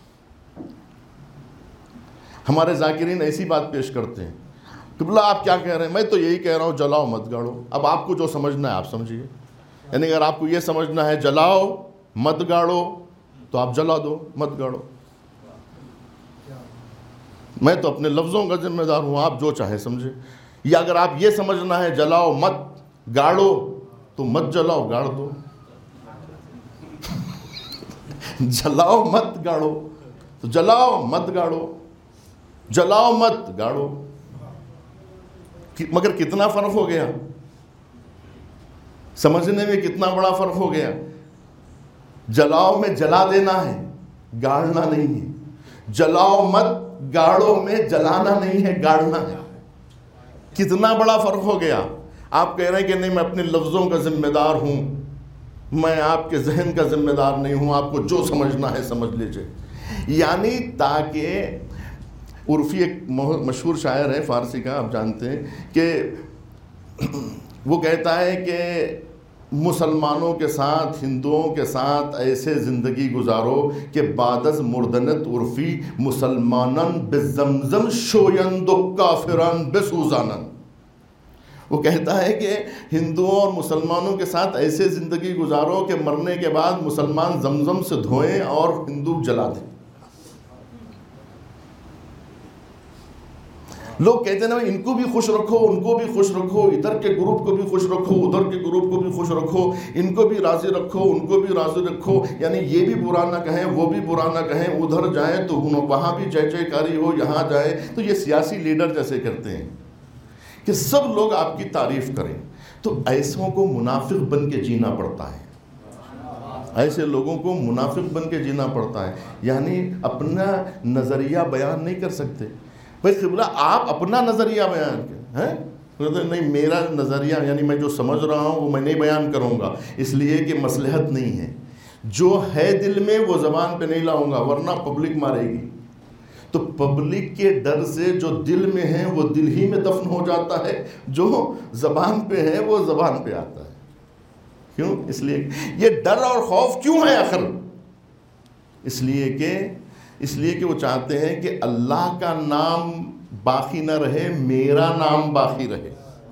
ہمارے ذاکرین ایسی بات پیش کرتے ہیں، قبلہ آپ کیا کہہ رہے ہیں؟ میں تو یہی کہہ رہا ہوں جلاؤ مت گاڑو۔ اب آپ کو جو سمجھنا ہے آپ سمجھیے، یعنی اگر آپ کو یہ سمجھنا ہے جلاؤ مت گاڑو تو آپ جلا دو، مت گاڑو۔ میں تو اپنے لفظوں کا ذمہ دار ہوں، آپ جو چاہے سمجھے۔ یا اگر آپ یہ سمجھنا ہے جلاؤ مت گاڑو تو مت جلاؤ، گاڑ دو۔ جلاؤ مت گاڑو تو جلاؤ مت گاڑو، جلاؤ مت گاڑو۔ مگر کتنا فرق ہو گیا، سمجھنے میں کتنا بڑا فرق ہو گیا۔ جلاؤ میں جلا دینا ہے، گاڑنا نہیں ہے۔ جلاؤ مت گاڑو میں جلانا نہیں ہے، گاڑنا ہے۔ کتنا بڑا فرق ہو گیا۔ آپ کہہ رہے ہیں کہ نہیں میں اپنے لفظوں کا ذمہ دار ہوں، میں آپ کے ذہن کا ذمہ دار نہیں ہوں، آپ کو جو سمجھنا ہے سمجھ لیجئے۔ یعنی تاکہ عرفی ایک مشہور شاعر ہے فارسی کا، آپ جانتے ہیں کہ وہ کہتا ہے کہ مسلمانوں کے ساتھ ہندوؤں کے ساتھ ایسے زندگی گزارو کہ بعد از مردنت عرفی مسلمانن بزمزم شویند و کافران بسوزانن۔ وہ کہتا ہے کہ ہندوؤں اور مسلمانوں کے ساتھ ایسے زندگی گزارو کہ مرنے کے بعد مسلمان زمزم سے دھوئیں اور ہندو جلا دیں۔ لوگ کہتے ہیں نا ان کو بھی خوش رکھو، ان کو بھی خوش رکھو، ادھر کے گروپ کو بھی خوش رکھو، ادھر کے گروپ کو بھی خوش رکھو، ان کو بھی راضی رکھو، ان کو بھی راضی رکھو۔ یعنی یہ بھی برا نہ کہیں، وہ بھی برا نہ کہیں، ادھر جائیں تو وہاں بھی جے جے کاری ہو، یہاں جائیں تو یہ سیاسی لیڈر جیسے کرتے ہیں کہ سب لوگ آپ کی تعریف کریں۔ تو ایسوں کو منافق بن کے جینا پڑتا ہے، ایسے لوگوں کو منافق بن کے جینا پڑتا ہے، یعنی اپنا نظریہ بیان نہیں کر سکتے۔ بھائی قبلہ آپ اپنا نظریہ بیان کریں، نہیں میرا نظریہ یعنی میں جو سمجھ رہا ہوں وہ میں نہیں بیان کروں گا، اس لیے کہ مصلحت نہیں ہے۔ جو ہے دل میں وہ زبان پہ نہیں لاؤں گا ورنہ پبلک مارے گی۔ تو پبلک کے ڈر سے جو دل میں ہے وہ دل ہی میں دفن ہو جاتا ہے، جو زبان پہ ہے وہ زبان پہ آتا ہے۔ کیوں؟ اس لیے یہ ڈر اور خوف کیوں ہے آخر؟ اس لیے کہ اس لیے کہ وہ چاہتے ہیں کہ اللہ کا نام باقی نہ رہے، میرا نام باقی رہے۔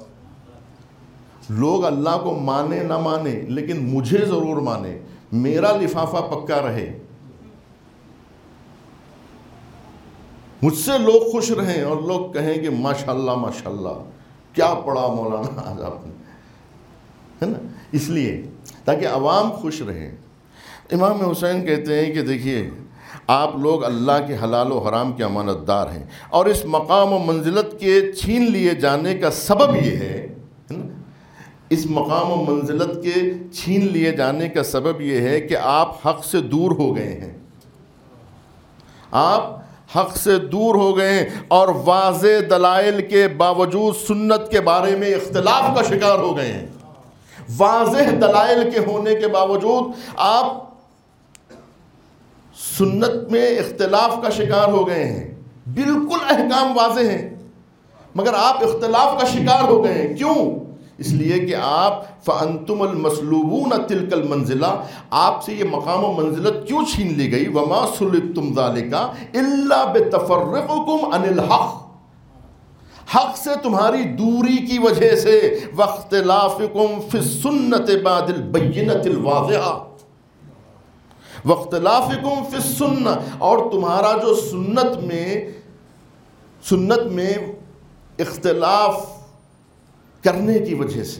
لوگ اللہ کو مانے نہ مانے لیکن مجھے ضرور مانے، میرا لفافہ پکا رہے، مجھ سے لوگ خوش رہیں اور لوگ کہیں کہ ماشاءاللہ ماشاءاللہ کیا پڑھا مولانا آج آپ نے، ہے نا؟ اس لیے تاکہ عوام خوش رہیں۔ امام حسین کہتے ہیں کہ دیکھیے آپ لوگ اللہ کے حلال و حرام کے امانت دار ہیں، اور اس مقام و منزلت کے چھین لیے جانے کا سبب یہ ہے، اس مقام و منزلت کے چھین لیے جانے کا سبب یہ ہے کہ آپ حق سے دور ہو گئے ہیں، آپ حق سے دور ہو گئے ہیں، اور واضح دلائل کے باوجود سنت کے بارے میں اختلاف کا شکار ہو گئے ہیں۔ واضح دلائل کے ہونے کے باوجود آپ سنت میں اختلاف کا شکار ہو گئے ہیں، بالکل احکام واضح ہیں مگر آپ اختلاف کا شکار ہو گئے ہیں۔ کیوں؟ اس لیے کہ آپ فَأَنْتُمُ الْمَسْلُوبُونَ تِلْكَ الْمَنْزِلَةِ، آپ سے یہ مقام و منزلت کیوں چھین لی گئی؟ وَمَا سُلِبْتُمْ ذَلِكَ إِلَّا بِتَفَرِّقُكُمْ عَنِ الْحَقِّ، حق سے تمہاری دوری کی وجہ سے، وَاخْتِلَافِكُمْ فِي السُّنَّةِ بَعْدِ الْبَيِّنَةِ الْوَاضِحَةِ، وَاخْتِلَافِكُمْ فِي السُّنَّةِ، اور تمہارا جو سنت میں سنت میں اختلاف کرنے کی وجہ سے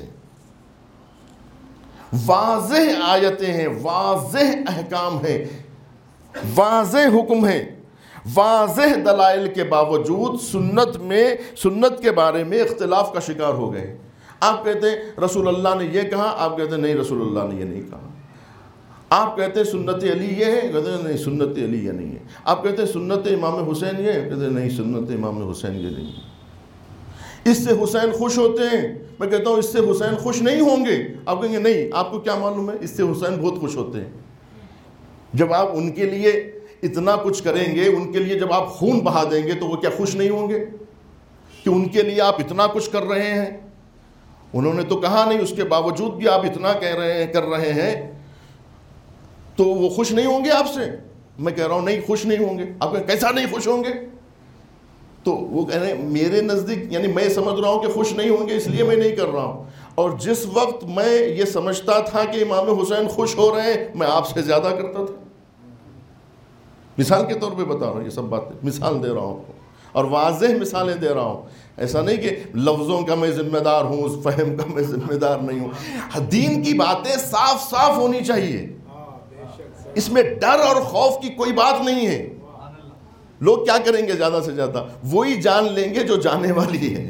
واضح آیتیں ہیں، واضح احکام ہیں، واضح حکم ہیں، واضح دلائل کے باوجود سنت میں سنت کے بارے میں اختلاف کا شکار ہو گئے۔ آپ کہتے ہیں رسول اللہ نے یہ کہا، آپ کہتے ہیں نہیں رسول اللہ نے یہ نہیں کہا۔ آپ کہتے ہیں سنت علی یہ ہے، کہتے ہیں نہیں سنت علی یہ نہیں ہے۔ آپ کہتے ہیں سنت امام حسین یہ ہے، کہتے ہیں نہیں سنت امام حسین یہ نہیں ہے۔ اس سے حسین خوش ہوتے ہیں، میں کہتا ہوں اس سے حسین خوش نہیں ہوں گے۔ آپ کہیں گے نہیں، آپ کو کیا معلوم ہے، اس سے حسین بہت خوش ہوتے ہیں۔ جب آپ ان کے لیے اتنا کچھ کریں گے، ان کے لیے جب آپ خون بہا دیں گے تو وہ کیا خوش نہیں ہوں گے کہ ان کے لیے آپ اتنا کچھ کر رہے ہیں؟ انہوں نے تو کہا نہیں، اس کے باوجود بھی آپ اتنا کہہ رہے ہیں کر رہے ہیں، تو وہ خوش نہیں ہوں گے آپ سے؟ میں کہہ رہا ہوں نہیں، خوش نہیں ہوں گے۔ آپ کہیں کیسا نہیں خوش ہوں گے؟ تو وہ کہہ رہے ہیں میرے نزدیک، یعنی میں سمجھ رہا ہوں کہ خوش نہیں ہوں گے، اس لیے میں نہیں کر رہا ہوں۔ اور جس وقت میں یہ سمجھتا تھا کہ امام حسین خوش ہو رہے ہیں، میں آپ سے زیادہ کرتا تھا۔ مثال کے طور پہ بتا رہا ہوں، یہ سب باتیں مثال دے رہا ہوں آپ کو، اور واضح مثالیں دے رہا ہوں۔ ایسا نہیں کہ لفظوں کا میں ذمہ دار ہوں، اس فہم کا میں ذمہ دار نہیں ہوں۔ دین کی باتیں صاف صاف ہونی چاہیے، اس میں ڈر اور خوف کی کوئی بات نہیں ہے۔ لوگ کیا کریں گے زیادہ سے زیادہ؟ وہی جان لیں گے جو جانے والی ہے۔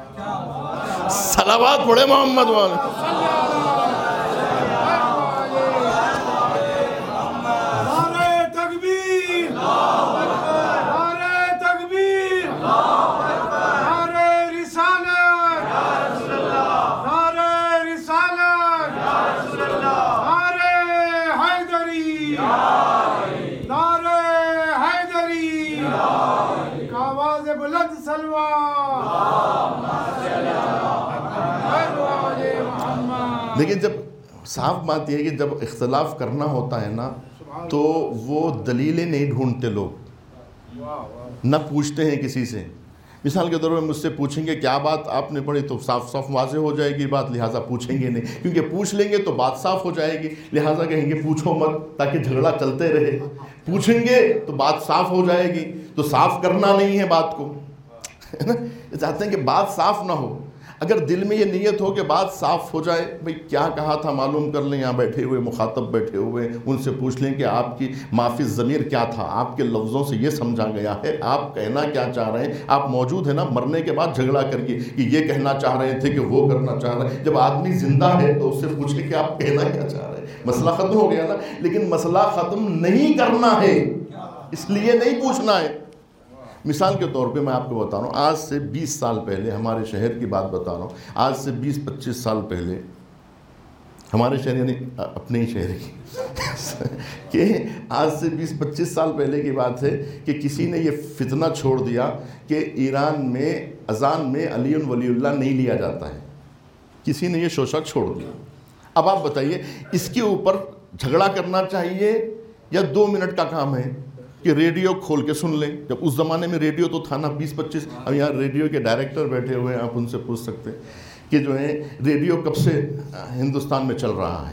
صلوات پڑھے محمد والے۔ لیکن جب صاف بات یہ ہے کہ جب اختلاف کرنا ہوتا ہے نا، تو وہ دلیلیں نہیں ڈھونڈتے لوگ، نہ پوچھتے ہیں کسی سے۔ مثال کے طور پر مجھ سے پوچھیں گے کیا بات آپ نے پڑھی، تو صاف صاف واضح ہو جائے گی بات، لہٰذا پوچھیں گے نہیں، کیونکہ پوچھ لیں گے تو بات صاف ہو جائے گی، لہٰذا کہیں گے پوچھو مت تاکہ جھگڑا چلتے رہے۔ پوچھیں گے تو بات صاف ہو جائے گی، تو صاف کرنا نہیں ہے بات کو، ہے نا؟ چاہتے ہیں کہ بات صاف نہ ہو۔ اگر دل میں یہ نیت ہو کہ بات صاف ہو جائے، بھئی کیا کہا تھا معلوم کر لیں، یہاں بیٹھے ہوئے مخاطب بیٹھے ہوئے ان سے پوچھ لیں کہ آپ کی معافی ضمیر کیا تھا، آپ کے لفظوں سے یہ سمجھا گیا ہے، آپ کہنا کیا چاہ رہے ہیں۔ آپ موجود ہیں نا، مرنے کے بعد جھگڑا کریے کہ یہ کہنا چاہ رہے تھے کہ وہ کرنا چاہ رہے ہیں۔ جب آدمی زندہ ہے تو اس سے پوچھیں کہ آپ کہنا کیا چاہ رہے ہیں، مسئلہ ختم ہو گیا نا۔ لیکن مسئلہ ختم نہیں کرنا ہے، اس لیے نہیں پوچھنا ہے۔ مثال کے طور پہ میں آپ کو بتا رہا ہوں، آج سے بیس سال پہلے، ہمارے شہر کی بات بتا رہا ہوں، آج سے بیس پچیس سال پہلے ہمارے شہر یعنی اپنے ہی شہر کی کہ آج سے بیس پچیس سال پہلے کی بات ہے کہ کسی نے یہ فتنہ چھوڑ دیا کہ ایران میں اذان میں علی ولی اللہ نہیں لیا جاتا ہے۔ کسی نے یہ شوشہ چھوڑ دیا۔ اب آپ بتائیے اس کے اوپر جھگڑا کرنا چاہیے یا دو منٹ کا کام ہے کہ ریڈیو کھول کے سن لیں؟ جب اس زمانے میں ریڈیو تو تھا نا، بیس پچیس، اب یہاں ریڈیو کے ڈائریکٹر بیٹھے ہوئے ہیں، آپ ان سے پوچھ سکتے ہیں کہ جو ہے ریڈیو کب سے ہندوستان میں چل رہا ہے۔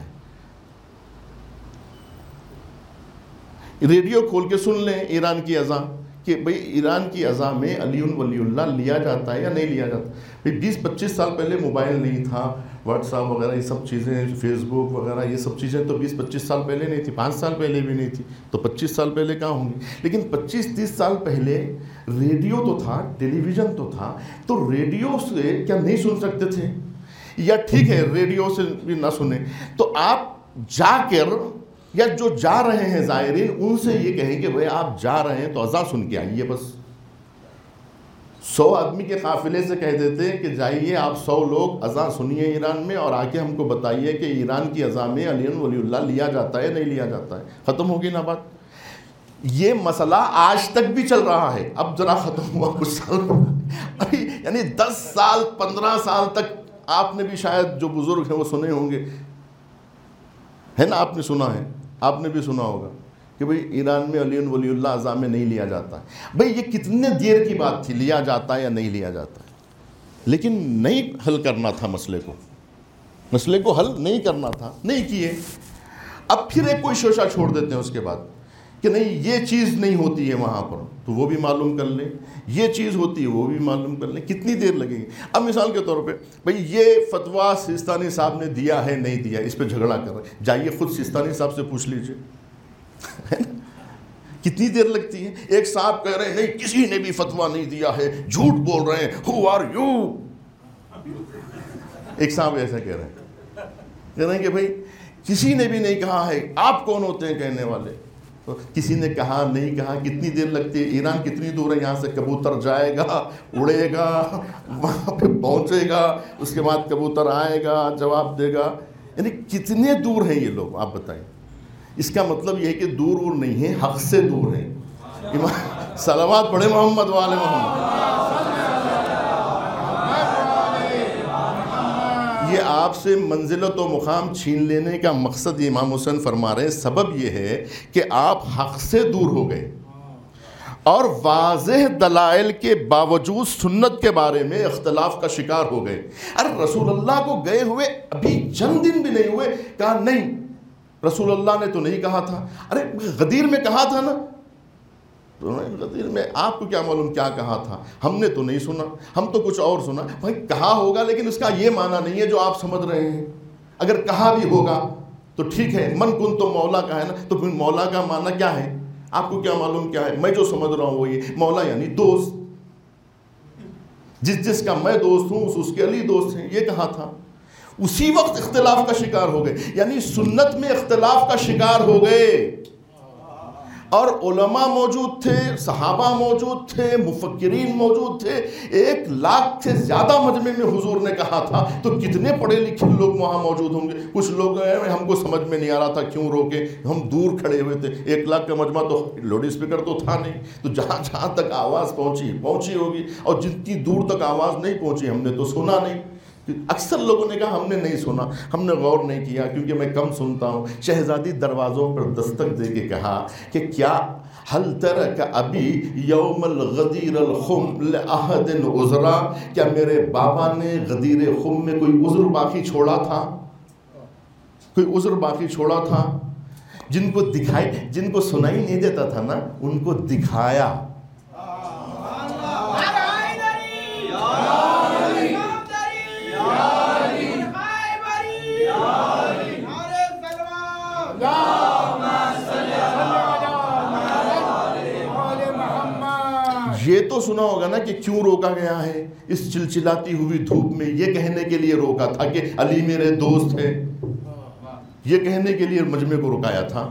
ریڈیو کھول کے سن لیں ایران کی اذان کہ بھئی ایران کی اذان میں علی ولی اللہ لیا جاتا ہے یا نہیں لیا جاتا۔ بھئی بیس پچیس سال پہلے موبائل نہیں تھا، واٹس ایپ وغیرہ یہ سب چیزیں، فیس بک وغیرہ یہ سب چیزیں تو بیس پچیس سال پہلے نہیں تھی، پانچ سال پہلے بھی نہیں تھی، تو پچیس سال پہلے کہاں ہوں گی؟ لیکن پچیس تیس سال پہلے ریڈیو تو تھا، ٹیلی ویژن تو تھا، تو ریڈیو سے کیا نہیں سن سکتے تھے؟ یا ٹھیک ہے ریڈیو سے بھی نہ سنیں تو آپ جا کر، یا جو جا رہے ہیں زائرین ان سے یہ کہیں کہ بھئی آپ جا رہے ہیں تو اذان سن کے آئیے۔ بس سو آدمی کے قافلے سے کہہ دیتے کہ جائیے آپ سو لوگ اذان سنیے ایران میں، اور آ کے ہم کو بتائیے کہ ایران کی اذان میں علی ولی اللہ لیا جاتا ہے نہیں لیا جاتا ہے، ختم ہوگی نا بات۔ یہ مسئلہ آج تک بھی چل رہا ہے، اب ذرا ختم ہوا کچھ سال ابھی، یعنی دس سال پندرہ سال تک آپ نے بھی شاید جو بزرگ ہیں وہ سنے ہوں گے، ہے نا؟ آپ نے سنا ہے، آپ نے بھی سنا ہوگا کہ بھئی ایران میں علی ولی اللہ اذان میں نہیں لیا جاتا ہے۔ بھئی یہ کتنے دیر کی بات تھی، لیا جاتا ہے یا نہیں لیا جاتا ہے، لیکن نہیں حل کرنا تھا مسئلے کو، مسئلے کو حل نہیں کرنا تھا، نہیں کیے۔ اب پھر ایک کوئی شوشہ چھوڑ دیتے ہیں اس کے بعد کہ نہیں یہ چیز نہیں ہوتی ہے وہاں پر تو وہ بھی معلوم کر لیں، یہ چیز ہوتی ہے وہ بھی معلوم کر لیں، کتنی دیر لگے گی؟ اب مثال کے طور پہ بھئی یہ فتویٰ سیستانی صاحب نے دیا ہے نہیں دیا، اس پہ جھگڑا کر رہے ہیں، جائیے خود سیستانی صاحب سے پوچھ لیجئے کتنی دیر لگتی ہے؟ ایک صاحب کہہ رہے ہیں نہیں کسی نے بھی فتویٰ نہیں دیا ہے، جھوٹ بول رہے ہیں، ہو آر یو؟ ایک صاحب ایسا کہہ رہے ہیں کہہ رہے ہیں کہ بھئی کسی نے بھی نہیں کہا ہے، آپ کون ہوتے ہیں کہنے والے؟ تو کسی نے کہا نہیں کہا، کتنی دیر لگتی ہے؟ ایران کتنی دور ہے یہاں سے؟ کبوتر جائے گا، اڑے گا، وہاں پہ پہنچے گا، اس کے بعد کبوتر آئے گا، جواب دے گا، یعنی کتنے دور ہیں یہ لوگ آپ بتائیں؟ اس کا مطلب یہ ہے کہ دور اور نہیں ہے، حق سے دور ہیں۔ صلوات پڑھے محمد والے محمد۔ یہ آپ سے منزلت و مقام چھین لینے کا مقصد امام حسین فرما رہے ہیں، سبب یہ ہے کہ آپ حق سے دور ہو گئے اور واضح دلائل کے باوجود سنت کے بارے میں اختلاف کا شکار ہو گئے۔ ارے رسول اللہ کو گئے ہوئے ابھی چند دن بھی نہیں ہوئے، کہا نہیں رسول اللہ نے تو نہیں کہا تھا۔ ارے غدیر میں کہا تھا نا، غدیر میں آپ کو کیا معلوم کیا کہا تھا، ہم نے تو نہیں سنا، ہم تو کچھ اور سنا۔ بھائی کہا ہوگا لیکن اس کا یہ معنی نہیں ہے جو آپ سمجھ رہے ہیں۔ اگر کہا بھی ہوگا تو ٹھیک ہے، من کن تو مولا کا ہے نا، تو پھر مولا کا معنی کیا ہے؟ آپ کو کیا معلوم کیا ہے؟ میں جو سمجھ رہا ہوں وہ یہ مولا یعنی دوست، جس جس کا میں دوست ہوں اس اس کے علی دوست ہیں، یہ کہا تھا۔ اسی وقت اختلاف کا شکار ہو گئے، یعنی سنت میں اختلاف کا شکار ہو گئے، اور علماء موجود تھے، صحابہ موجود تھے، مفکرین موجود تھے، ایک لاکھ سے زیادہ مجمع میں حضور نے کہا تھا، تو کتنے پڑھے لکھے لوگ وہاں موجود ہوں گے۔ کچھ لوگ ہم کو سمجھ میں نہیں آ رہا تھا کیوں روکے، ہم دور کھڑے ہوئے تھے، ایک لاکھ کا مجمع تو لاؤڈ اسپیکر تو تھا نہیں، تو جہاں جہاں تک آواز پہنچی پہنچی ہوگی، اور جتنی دور تک آواز نہیں پہنچی ہم نے تو سنا نہیں۔ اکثر لوگوں نے کہا ہم نے نہیں سنا، ہم نے غور نہیں کیا کیونکہ میں کم سنتا ہوں۔ شہزادی دروازوں پر دستک دے کے کہا کہ کیا حل ترک ابی یوم الغدیر الخم لأحد عذرا، کیا میرے بابا نے غدیر خم میں کوئی عذر باقی چھوڑا تھا؟ کوئی عذر باقی چھوڑا تھا؟ جن کو دکھائی، جن کو سنائی نہیں دیتا تھا نا، ان کو دکھایا۔ یہ تو سنا ہوگا نا کہ کیوں روکا گیا ہے اس چلچلاتی ہوئی دھوپ میں، یہ کہنے کے لیے روکا تھا کہ علی میرے دوست ہے، یہ کہنے کے لیے مجمع کو رکایا تھا۔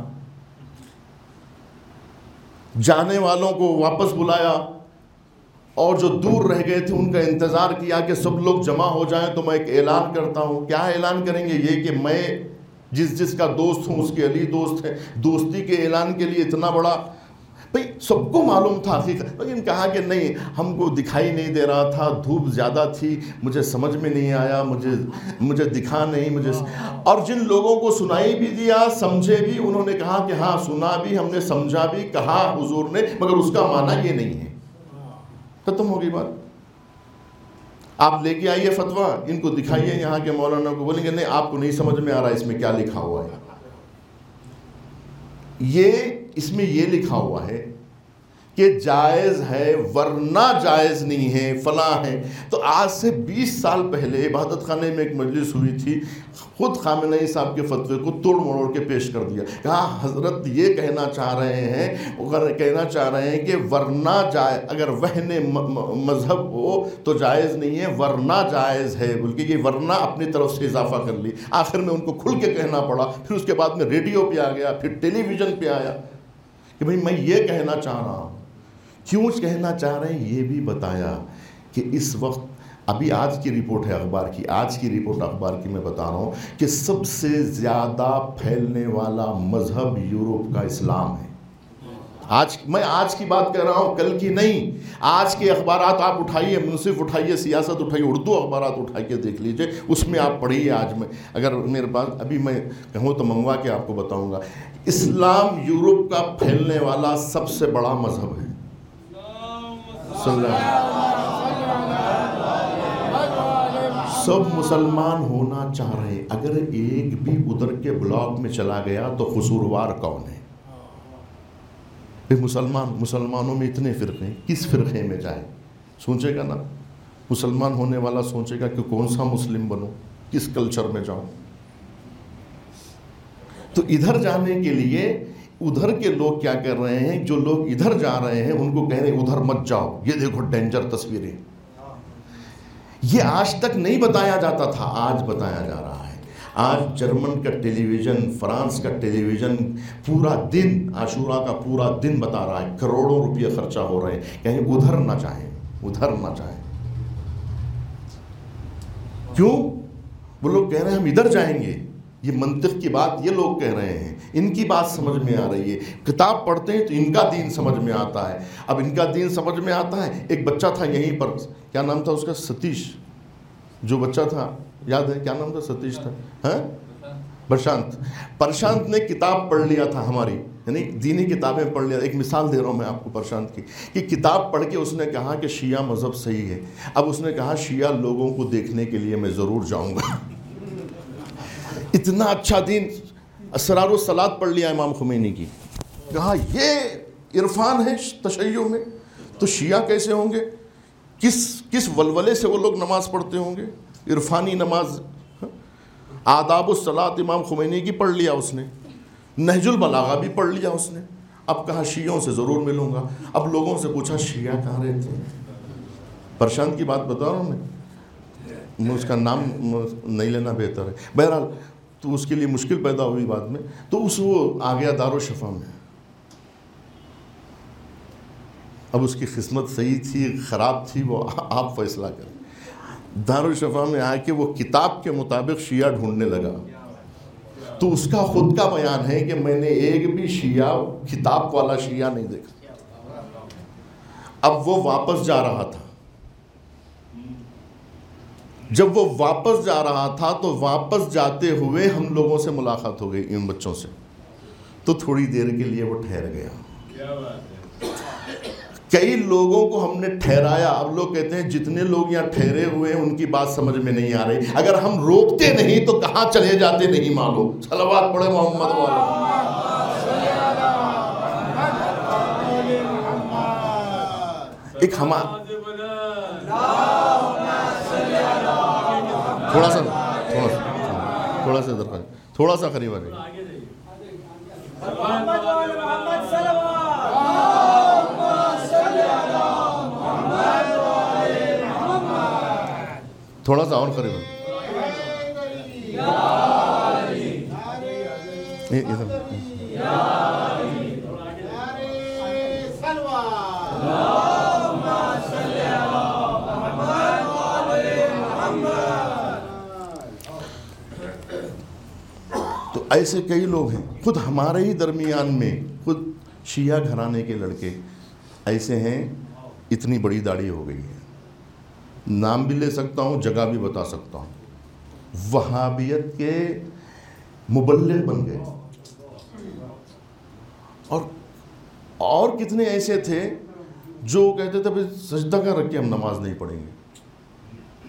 جانے والوں کو واپس بلایا اور جو دور رہ گئے تھے ان کا انتظار کیا کہ سب لوگ جمع ہو جائیں تو میں ایک اعلان کرتا ہوں۔ کیا اعلان کریں گے؟ یہ کہ میں جس جس کا دوست ہوں اس کے علی دوست ہے۔ دوستی کے اعلان کے لیے اتنا بڑا، بھئی سب کو معلوم تھا حقیقت، لیکن کہا کہ نہیں ہم کو دکھائی نہیں دے رہا تھا، دھوپ زیادہ تھی، مجھے سمجھ میں نہیں آیا، مجھے مجھے دکھا نہیں مجھے۔ اور جن لوگوں کو سنائی بھی دیا، سمجھے بھی، انہوں نے کہا کہ ہاں سنا بھی، ہم نے سمجھا بھی، کہا حضور نے، مگر اس کا معنی یہ نہیں ہے۔ ختم ہوگی بات۔ آپ لے کے آئیے فتویٰ، ان کو دکھائیے، یہاں کے مولانا کو بولیں گے نہیں آپ کو نہیں سمجھ میں آ رہا اس میں کیا لکھا ہوا ہے۔ یہ اس میں یہ لکھا ہوا ہے کہ جائز ہے ورنہ جائز نہیں ہے، فلاں ہے۔ تو آج سے بیس سال پہلے عبادت خانے میں ایک مجلس ہوئی تھی، خود خامنہئی صاحب کے فتوے کو توڑ مروڑ کے پیش کر دیا، کہا حضرت یہ کہنا چاہ رہے ہیں کہنا چاہ رہے ہیں کہ ورنہ جائز، اگر وہن مذہب ہو تو جائز نہیں ہے، ورنہ جائز ہے، بلکہ یہ ورنہ اپنی طرف سے اضافہ کر لی۔ آخر میں ان کو کھل کے کہنا پڑا، پھر اس کے بعد میں ریڈیو پہ آ گیا، پھر ٹیلی ویژن پہ آیا کہ بھئی میں یہ کہنا چاہ رہا ہوں۔ کیوں کہنا چاہ رہے ہیں یہ بھی بتایا کہ اس وقت ابھی آج کی رپورٹ ہے اخبار کی، آج کی رپورٹ اخبار کی میں بتا رہا ہوں کہ سب سے زیادہ پھیلنے والا مذہب یورپ کا اسلام ہے۔ آج میں آج کی بات کہہ رہا ہوں، کل کی نہیں۔ آج کے اخبارات آپ اٹھائیے، منصف اٹھائیے، سیاست اٹھائیے، اردو اخبارات اٹھا کے دیکھ لیجئے، اس میں آپ پڑھیے۔ آج میں اگر میرے پاس ابھی میں کہوں تو منگوا کے آپ کو بتاؤں گا۔ اسلام یورپ کا پھیلنے والا سب سے بڑا مذہب ہے۔ سب مسلمان ہونا چاہ رہے ہیں، اگر ایک بھی ادھر کے بلاک میں چلا گیا تو قصوروار کون ہے؟ بھئی مسلمان مسلمانوں میں اتنے فرقے ہیں، کس فرقے میں جائیں؟ سوچے گا نا مسلمان ہونے والا، سوچے گا کہ کون سا مسلم بنوں، کس کلچر میں جاؤں؟ تو ادھر جانے کے لیے ادھر کے لوگ کیا کر رہے ہیں؟ جو لوگ ادھر جا رہے ہیں ان کو کہہ رہے ہیں ادھر مت جاؤ، یہ دیکھو ڈینجر تصویریں۔ یہ آج تک نہیں بتایا جاتا تھا، آج بتایا جا رہا ہے۔ آج جرمن کا ٹیلی ویژن، فرانس کا ٹیلی ویژن پورا دن عاشورہ کا پورا دن بتا رہا ہے، کروڑوں روپیہ خرچہ ہو رہے ہیں، کہیں ادھر نہ جائیں، ادھر نہ جائیں۔ کیوں؟ وہ لوگ کہہ رہے ہیں ہم ادھر جائیں گے۔ یہ منطق کی بات یہ لوگ کہہ رہے ہیں، ان کی بات سمجھ میں آ رہی ہے، کتاب پڑھتے ہیں تو ان کا دین سمجھ میں آتا ہے۔ اب ان کا دین سمجھ میں آتا ہے۔ ایک بچہ تھا یہیں پر، کیا نام تھا اس کا؟ ستیش، جو بچہ تھا یاد ہے کیا نام تھا؟ ستیش تھا، ہاں پرشانت۔ پرشانت نے کتاب پڑھ لیا تھا ہماری، یعنی دینی کتابیں پڑھ لیا۔ ایک مثال دے رہا ہوں میں آپ کو پرشانت کی، کہ کتاب پڑھ کے اس نے کہا کہ شیعہ مذہب صحیح ہے۔ اب اس نے کہا شیعہ لوگوں کو دیکھنے کے لیے میں ضرور جاؤں گا۔ اتنا اچھا دین، اسرار الصلاۃ پڑھ لیا امام خمینی کی، کہا یہ عرفان ہے تشیع میں، تو شیعہ کیسے ہوں گے؟ کس کس ولولے سے وہ لوگ نماز پڑھتے ہوں گے؟ عرفانی نماز۔ آداب الصلاۃ امام خمینی کی پڑھ لیا اس نے، نہج البلاغہ بھی پڑھ لیا اس نے۔ اب کہا شیعوں سے ضرور ملوں گا۔ اب لوگوں سے پوچھا شیعہ کہاں رہتے ہیں؟ پرشانت کی بات بتا رہا ہوں میں، اس کا نام نہیں لینا بہتر ہے۔ بہرحال تو اس کے لیے مشکل پیدا ہوئی بعد میں، تو اس وہ آ گیا دارالشفا میں۔ اب اس کی قسمت صحیح تھی خراب تھی وہ آپ فیصلہ کریں۔ دارالشفا میں آ کے وہ کتاب کے مطابق شیعہ ڈھونڈنے لگا، تو اس کا خود کا بیان ہے کہ میں نے ایک بھی شیعہ کتاب والا شیعہ نہیں دیکھا۔ اب وہ واپس جا رہا تھا، جب وہ واپس جا رہا تھا تو واپس جاتے ہوئے ہم لوگوں سے ملاقات ہو گئی ان بچوں سے، تو تھوڑی دیر کے لیے وہ ٹھہر گیا۔ کئی لوگوں کو ہم نے ٹھہرایا۔ اب لوگ کہتے ہیں جتنے لوگ یہاں ٹھہرے ہوئے ہیں ان کی بات سمجھ میں نہیں آ رہی، اگر ہم روکتے نہیں تو کہاں چلے جاتے نہیں معلوم۔ صلوات پڑھے محمد والا۔ ایک ہمارا تھوڑا سا تھوڑا سا تھوڑا سا ادھر تھوڑا سا قریب آ جائے۔ تھوڑا سا اور قریب تو ایسے کئی لوگ ہیں، خود ہمارے ہی درمیان میں خود شیعہ گھرانے کے لڑکے ایسے ہیں، اتنی بڑی داڑھی ہو گئی ہے، نام بھی لے سکتا ہوں، جگہ بھی بتا سکتا ہوں، وہابیت کے مبلغ بن گئے۔ اور اور کتنے ایسے تھے جو کہتے تھے بھائی سجدہ کر رکھ کے ہم نماز نہیں پڑھیں گے۔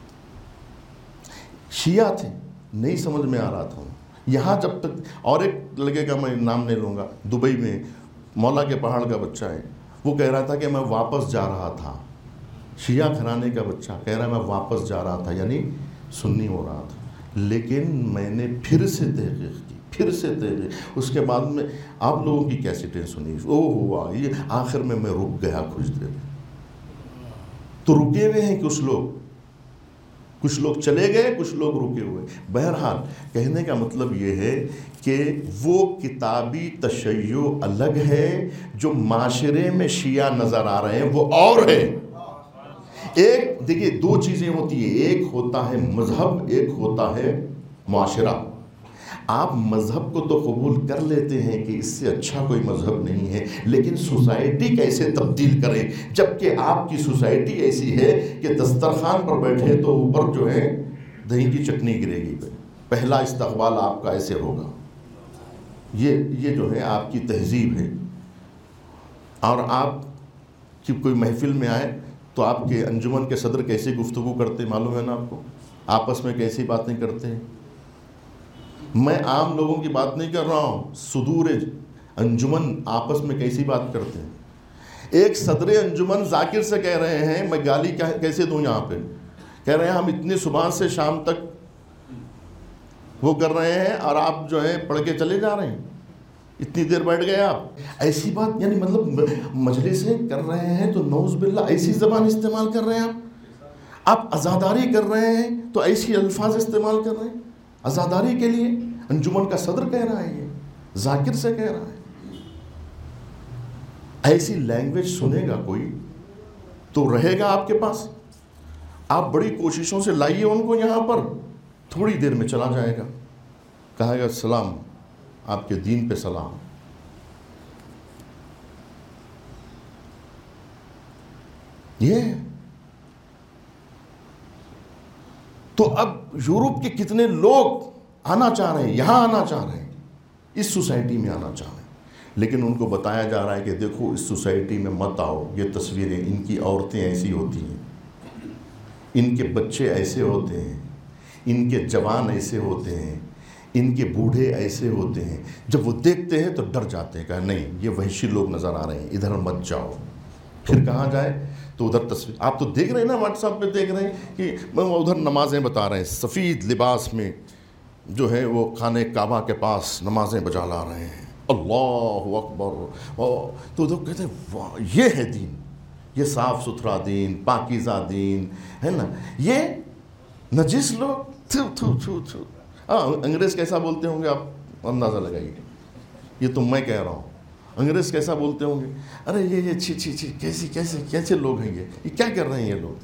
شیعہ تھے، نہیں سمجھ میں آ رہا تھا یہاں جب تک۔ اور ایک لڑکے کا میں نام نہیں لوں گا، دبئی میں مولا کے پہاڑ کا بچہ ہے، وہ کہہ رہا تھا کہ میں واپس جا رہا تھا، شیعہ گھرانے کا بچہ کہہ رہا ہے میں واپس جا رہا تھا، یعنی سنی ہو رہا تھا، لیکن میں نے پھر سے تحقیق کی، پھر سے تحقیق، اس کے بعد میں آپ لوگوں کی کیسٹیں سنی، او ہوا یہ، آخر میں میں رک گیا کچھ دیر۔ تو رکے ہوئے ہیں کچھ لوگ، کچھ لوگ چلے گئے، کچھ لوگ رکے ہوئے۔ بہرحال کہنے کا مطلب یہ ہے کہ وہ کتابی تشیع الگ ہے، جو معاشرے میں شیعہ نظر آ رہے ہیں وہ اور ہے۔ ایک دیکھیے دو چیزیں ہوتی ہیں، ایک ہوتا ہے مذہب، ایک ہوتا ہے معاشرہ۔ آپ مذہب کو تو قبول کر لیتے ہیں کہ اس سے اچھا کوئی مذہب نہیں ہے، لیکن سوسائٹی کیسے تبدیل کریں، جبکہ آپ کی سوسائٹی ایسی ہے کہ دسترخوان پر بیٹھے تو اوپر جو ہے دہی کی چٹنی گرے گی، پہلا استقبال آپ کا ایسے ہوگا۔ یہ یہ جو ہے آپ کی تہذیب ہے۔ اور آپ کی کوئی محفل میں آئے تو آپ کے انجمن کے صدر کیسے گفتگو کرتے معلوم ہے نا آپ کو، آپس میں کیسی باتیں کرتے ہیں۔ میں عام لوگوں کی بات نہیں کر رہا ہوں، صدور انجمن آپس میں کیسی بات کرتے ہیں. ایک صدر انجمن ذاکر سے کہہ رہے ہیں میں گالی کیسے دوں یہاں پہ, کہہ رہے ہیں ہم اتنی صبح سے شام تک وہ کر رہے ہیں اور آپ جو ہے پڑھ کے چلے جا رہے ہیں, اتنی دیر بیٹھ گئے آپ. ایسی بات, یعنی مطلب مجلسیں کر رہے ہیں تو نعوذ باللہ ایسی زبان استعمال کر رہے ہیں آپ. آپ عزاداری کر رہے ہیں تو ایسی الفاظ استعمال کر رہے ہیں عزاداری کے لیے. انجمن کا صدر کہہ رہا ہے, یہ ذاکر سے کہہ رہا ہے. ایسی لینگویج سنے گا کوئی تو رہے گا آپ کے پاس. آپ بڑی کوششوں سے لائیے ان کو یہاں پر, تھوڑی دیر میں چلا جائے گا, کہے گا سلام, آپ کے دین پہ سلام. یہ تو اب یورپ کے کتنے لوگ آنا چاہ رہے ہیں, یہاں آنا چاہ رہے ہیں, اس سوسائٹی میں آنا چاہ رہے ہیں, لیکن ان کو بتایا جا رہا ہے کہ دیکھو اس سوسائٹی میں مت آؤ, یہ تصویریں, ان کی عورتیں ایسی ہوتی ہیں, ان کے بچے ایسے ہوتے ہیں, ان کے جوان ایسے ہوتے ہیں, ان کے بوڑھے ایسے ہوتے ہیں. جب وہ دیکھتے ہیں تو ڈر جاتے ہیں, کہ نہیں یہ وحشی لوگ نظر آ رہے ہیں, ادھر مت جاؤ. پھر کہاں جائے تو ادھر تصویر آپ تو دیکھ رہے ہیں نا, واٹس ایپ پہ دیکھ رہے ہیں کہ ادھر نمازیں بتا رہے ہیں, سفید لباس میں جو ہے وہ خانہ کعبہ کے پاس نمازیں بجا لا رہے ہیں, اللہ اکبر. تو لوگ کہتے ہیں واہ یہ ہے دین, یہ صاف ستھرا دین, پاکیزہ دین ہے نا. یہ نجس لوگ, تھو تھو تھو تھو. ہاں انگریز کیسا بولتے ہوں گے آپ اندازہ لگائیے, یہ تو میں کہہ رہا ہوں. انگریز کیسا بولتے ہوں گے, ارے یہ یہ چھی چھی چھی کیسی کیسے کیسے لوگ ہیں, یہ یہ کیا کر رہے ہیں یہ لوگ.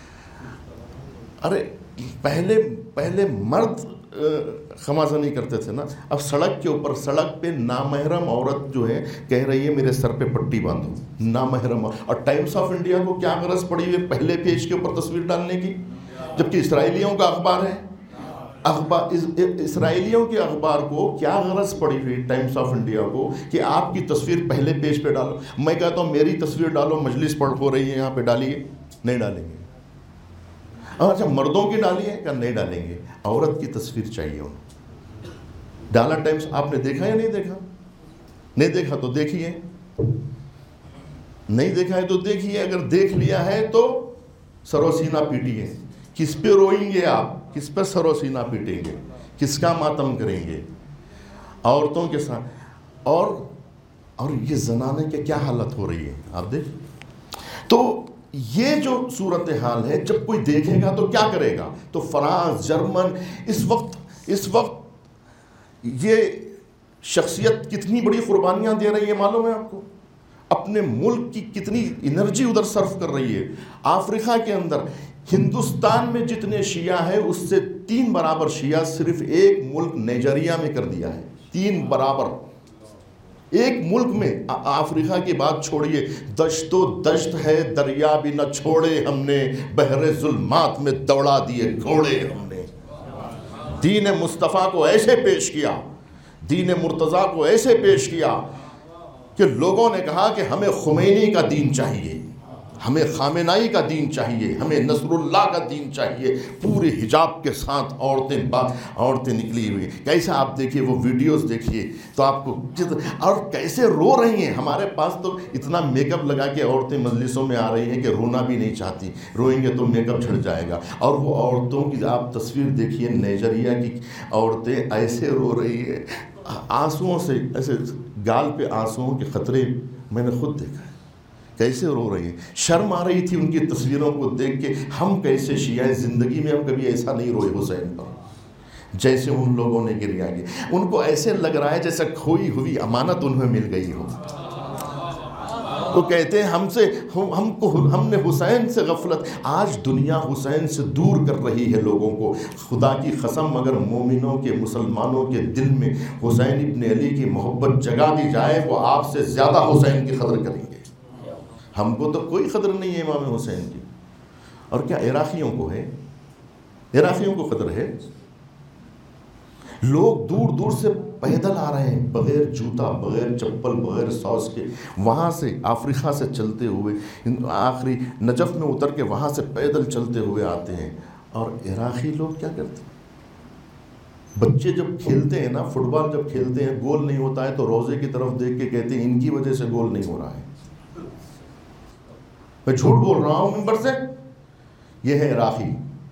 ارے پہلے پہلے مرد خمازہ نہیں کرتے تھے نا, اب سڑک کے اوپر, سڑک پہ نامحرم عورت جو ہے کہہ رہی ہے میرے سر پہ پٹی باندھو, نامحرم. اور ٹائمز آف انڈیا کو کیا غرض پڑی ہوئی پہلے پیج کے اوپر تصویر ڈالنے کی, جبکہ اسرائیلیوں کا اخبار ہے. اخبار اسرائیلیوں کے اخبار کو کیا غرض پڑی ہوئی ٹائمز آف انڈیا کو کہ آپ کی تصویر پہلے پیج پہ ڈالو. میں کہتا ہوں میری تصویر ڈالو, مجلس پڑھ ہو رہی ہے یہاں پہ, ڈالیے. نہیں ڈالیں گے. اچھا مردوں کی ڈالیے, کہ نہیں ڈالیں گے, عورت کی تصویر چاہیے انہیں. ڈالا ٹائمز آپ نے دیکھا یا نہیں دیکھا؟ نہیں دیکھا تو دیکھیے, نہیں دیکھا ہے تو دیکھیے. اگر دیکھ لیا ہے تو سرو سینہ پیٹیے. کس پہ روئیں گے آپ, کس پہ سرو سینہ پیٹیں گے, کس کا ماتم کریں گے؟ عورتوں کے ساتھ. اور اور یہ زنانے کے کیا حالت ہو رہی ہے آپ دیکھ. تو یہ جو صورتحال ہے, جب کوئی دیکھے گا تو کیا کرے گا. تو فرانس, جرمن, اس وقت اس وقت یہ شخصیت کتنی بڑی قربانیاں دے رہی ہے معلوم ہے آپ کو, اپنے ملک کی کتنی انرجی ادھر صرف کر رہی ہے. افریقہ کے اندر ہندوستان میں جتنے شیعہ ہیں اس سے تین برابر شیعہ صرف ایک ملک نائجیریا میں کر دیا ہے. تین برابر ایک ملک میں. افریقہ کی بات چھوڑیے, دشت و دشت ہے دریا بھی نہ چھوڑے ہم نے, بحر ظلمات میں دوڑا دیے گھوڑے ہم نے. دین مصطفیٰ کو ایسے پیش کیا, دین مرتضیٰ کو ایسے پیش کیا کہ لوگوں نے کہا کہ ہمیں خمینی کا دین چاہیے, ہمیں خامنائی کا دین چاہیے, ہمیں نصر اللہ کا دین چاہیے. پورے حجاب کے ساتھ عورتیں بات عورتیں نکلی ہوئی. کیسا آپ دیکھیے وہ ویڈیوز دیکھیے تو آپ کو اور کیسے رو رہی ہیں. ہمارے پاس تو اتنا میک اپ لگا کے عورتیں مجلسوں میں آ رہی ہیں کہ رونا بھی نہیں چاہتی, روئیں گے تو میک اپ جھڑ جائے گا. اور وہ عورتوں کی آپ تصویر دیکھیے, نائجیریا کی عورتیں ایسے رو رہی ہیں آنسوؤں سے, ایسے گال پہ آنسوؤں کے قطرے میں نے خود دیکھا ہے کیسے رو رہی ہیں. شرم آ رہی تھی ان کی تصویروں کو دیکھ کے. ہم کیسے شیعہ, زندگی میں ہم کبھی ایسا نہیں روئے حسین پر جیسے ان لوگوں نے گریا گیا. ان کو ایسے لگ رہا ہے جیسے کھوئی ہوئی امانت انہیں مل گئی ہو. وہ کہتے ہیں ہم سے ہم کو ہم نے حسین سے غفلت. آج دنیا حسین سے دور کر رہی ہے لوگوں کو. خدا کی قسم اگر مومنوں کے, مسلمانوں کے دل میں حسین ابن علی کی محبت جگا دی جائے وہ آپ سے زیادہ حسین کی قدر کریں گے. ہم کو تو کوئی قدر نہیں ہے امام حسین کی. اور کیا عراقیوں کو ہے, عراقیوں کو قدر ہے. لوگ دور دور سے پیدل آ رہے ہیں, بغیر جوتا, بغیر چپل, بغیر ساز کے, وہاں سے افریقہ سے چلتے ہوئے آخری نجف میں اتر کے وہاں سے پیدل چلتے ہوئے آتے ہیں. اور عراقی لوگ کیا کرتے ہیں, بچے جب کھیلتے ہیں نا، فٹ بال جب کھیلتے ہیں گول نہیں ہوتا ہے تو روزے کی طرف دیکھ کے کہتے ہیں ان کی وجہ سے گول نہیں ہو رہا ہے. میں جھوٹ بول رہا ہوں ممبر سے؟ یہ ہے عراقی.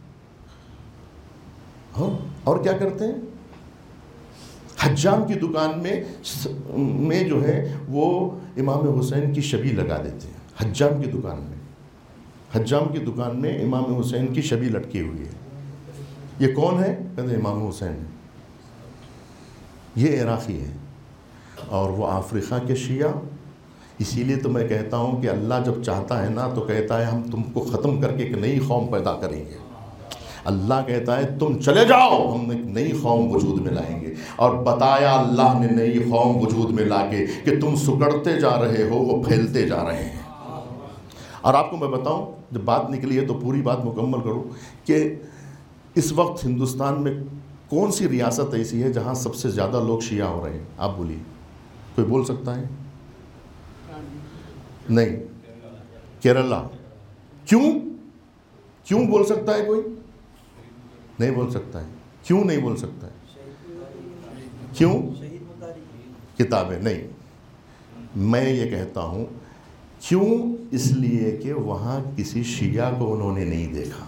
اور کیا کرتے ہیں؟ حجام کی دکان میں میں جو ہے وہ امام حسین کی شبیہ لگا دیتے ہیں. حجام کی دکان میں حجام کی دکان میں امام حسین کی شبیہ لٹکی ہوئی ہے. یہ کون ہے؟ کہتے ہیں امام حسین. یہ عراقی ہے اور وہ افریقہ کے شیعہ. اسی لیے تو میں کہتا ہوں کہ اللہ جب چاہتا ہے نا تو کہتا ہے ہم تم کو ختم کر کے ایک نئی قوم پیدا کریں گے. اللہ کہتا ہے تم چلے جاؤ، ہم ایک نئی قوم وجود میں لائیں گے. اور بتایا اللہ نے نئی قوم وجود میں لا کے کہ تم سکڑتے جا رہے ہو، وہ پھیلتے جا رہے ہیں. اور آپ کو میں بتاؤں، جب بات نکلی ہے تو پوری بات مکمل کروں کہ اس وقت ہندوستان میں کون سی ریاست ایسی ہے جہاں سب سے زیادہ لوگ شیعہ ہو رہے ہیں؟ آپ بولیے، کوئی بول سکتا ہے؟ نہیں، کیرلا. کیوں کیوں بول سکتا ہے کوئی؟ نہیں بول سکتا ہے. کیوں نہیں بول سکتا ہے؟ کیوں؟ کتابیں نہیں. میں یہ کہتا ہوں کیوں، اس لیے کہ وہاں کسی شیعہ کو انہوں نے نہیں دیکھا.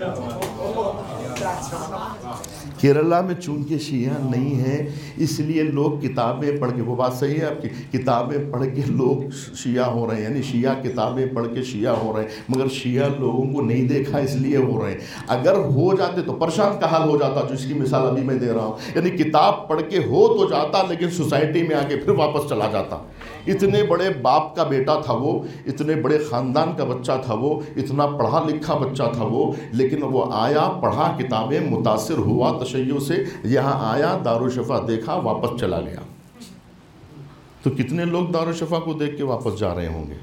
کیرلا میں چونکہ شیعہ نہیں ہے اس لیے لوگ کتابیں پڑھ کے، وہ بات صحیح ہے آپ کی، کتابیں پڑھ کے لوگ شیعہ ہو رہے ہیں، یعنی شیعہ کتابیں پڑھ کے شیعہ ہو رہے ہیں، مگر شیعہ لوگوں کو نہیں دیکھا اس لیے ہو رہے ہیں. اگر ہو جاتے تو پرشانت کا حال ہو جاتا، جس کی مثال ابھی میں دے رہا ہوں. یعنی کتاب پڑھ کے ہو تو جاتا لیکن سوسائٹی میں آ کے پھر واپس چلا جاتا. اتنے بڑے باپ کا بیٹا تھا وہ، اتنے بڑے خاندان کا بچہ تھا وہ، اتنا پڑھا لکھا بچہ تھا وہ، لیکن وہ آیا، پڑھا کتابیں، متاثر ہوا تشیع سے، یہاں آیا، دارالشفا دیکھا، واپس چلا گیا. تو کتنے لوگ دارالشفا کو دیکھ کے واپس جا رہے ہوں گے؟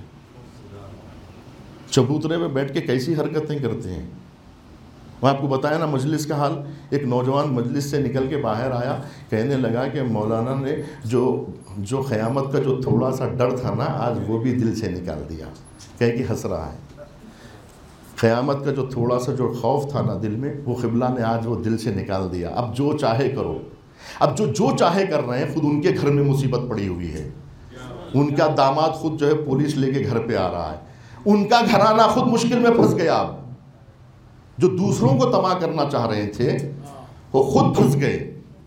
چبوترے میں بیٹھ کے کیسی حرکتیں کرتے ہیں. میں آپ کو بتایا نا مجلس کا حال. ایک نوجوان مجلس سے نکل کے باہر آیا، کہنے لگا کہ مولانا نے جو جو قیامت کا جو تھوڑا سا ڈر تھا نا آج وہ بھی دل سے نکال دیا. کہہ کہ ہنس رہا ہے. قیامت کا جو تھوڑا سا جو خوف تھا نا دل میں، وہ قبلہ نے آج وہ دل سے نکال دیا. اب جو چاہے کرو. اب جو جو چاہے کر رہے ہیں، خود ان کے گھر میں مصیبت پڑی ہوئی ہے. ان کا داماد خود جو ہے پولیس لے کے گھر پہ آ رہا ہے. ان کا گھرانہ خود مشکل میں پھنس گیا. اب جو دوسروں کو تباہ کرنا چاہ رہے تھے وہ خود پھنس گئے.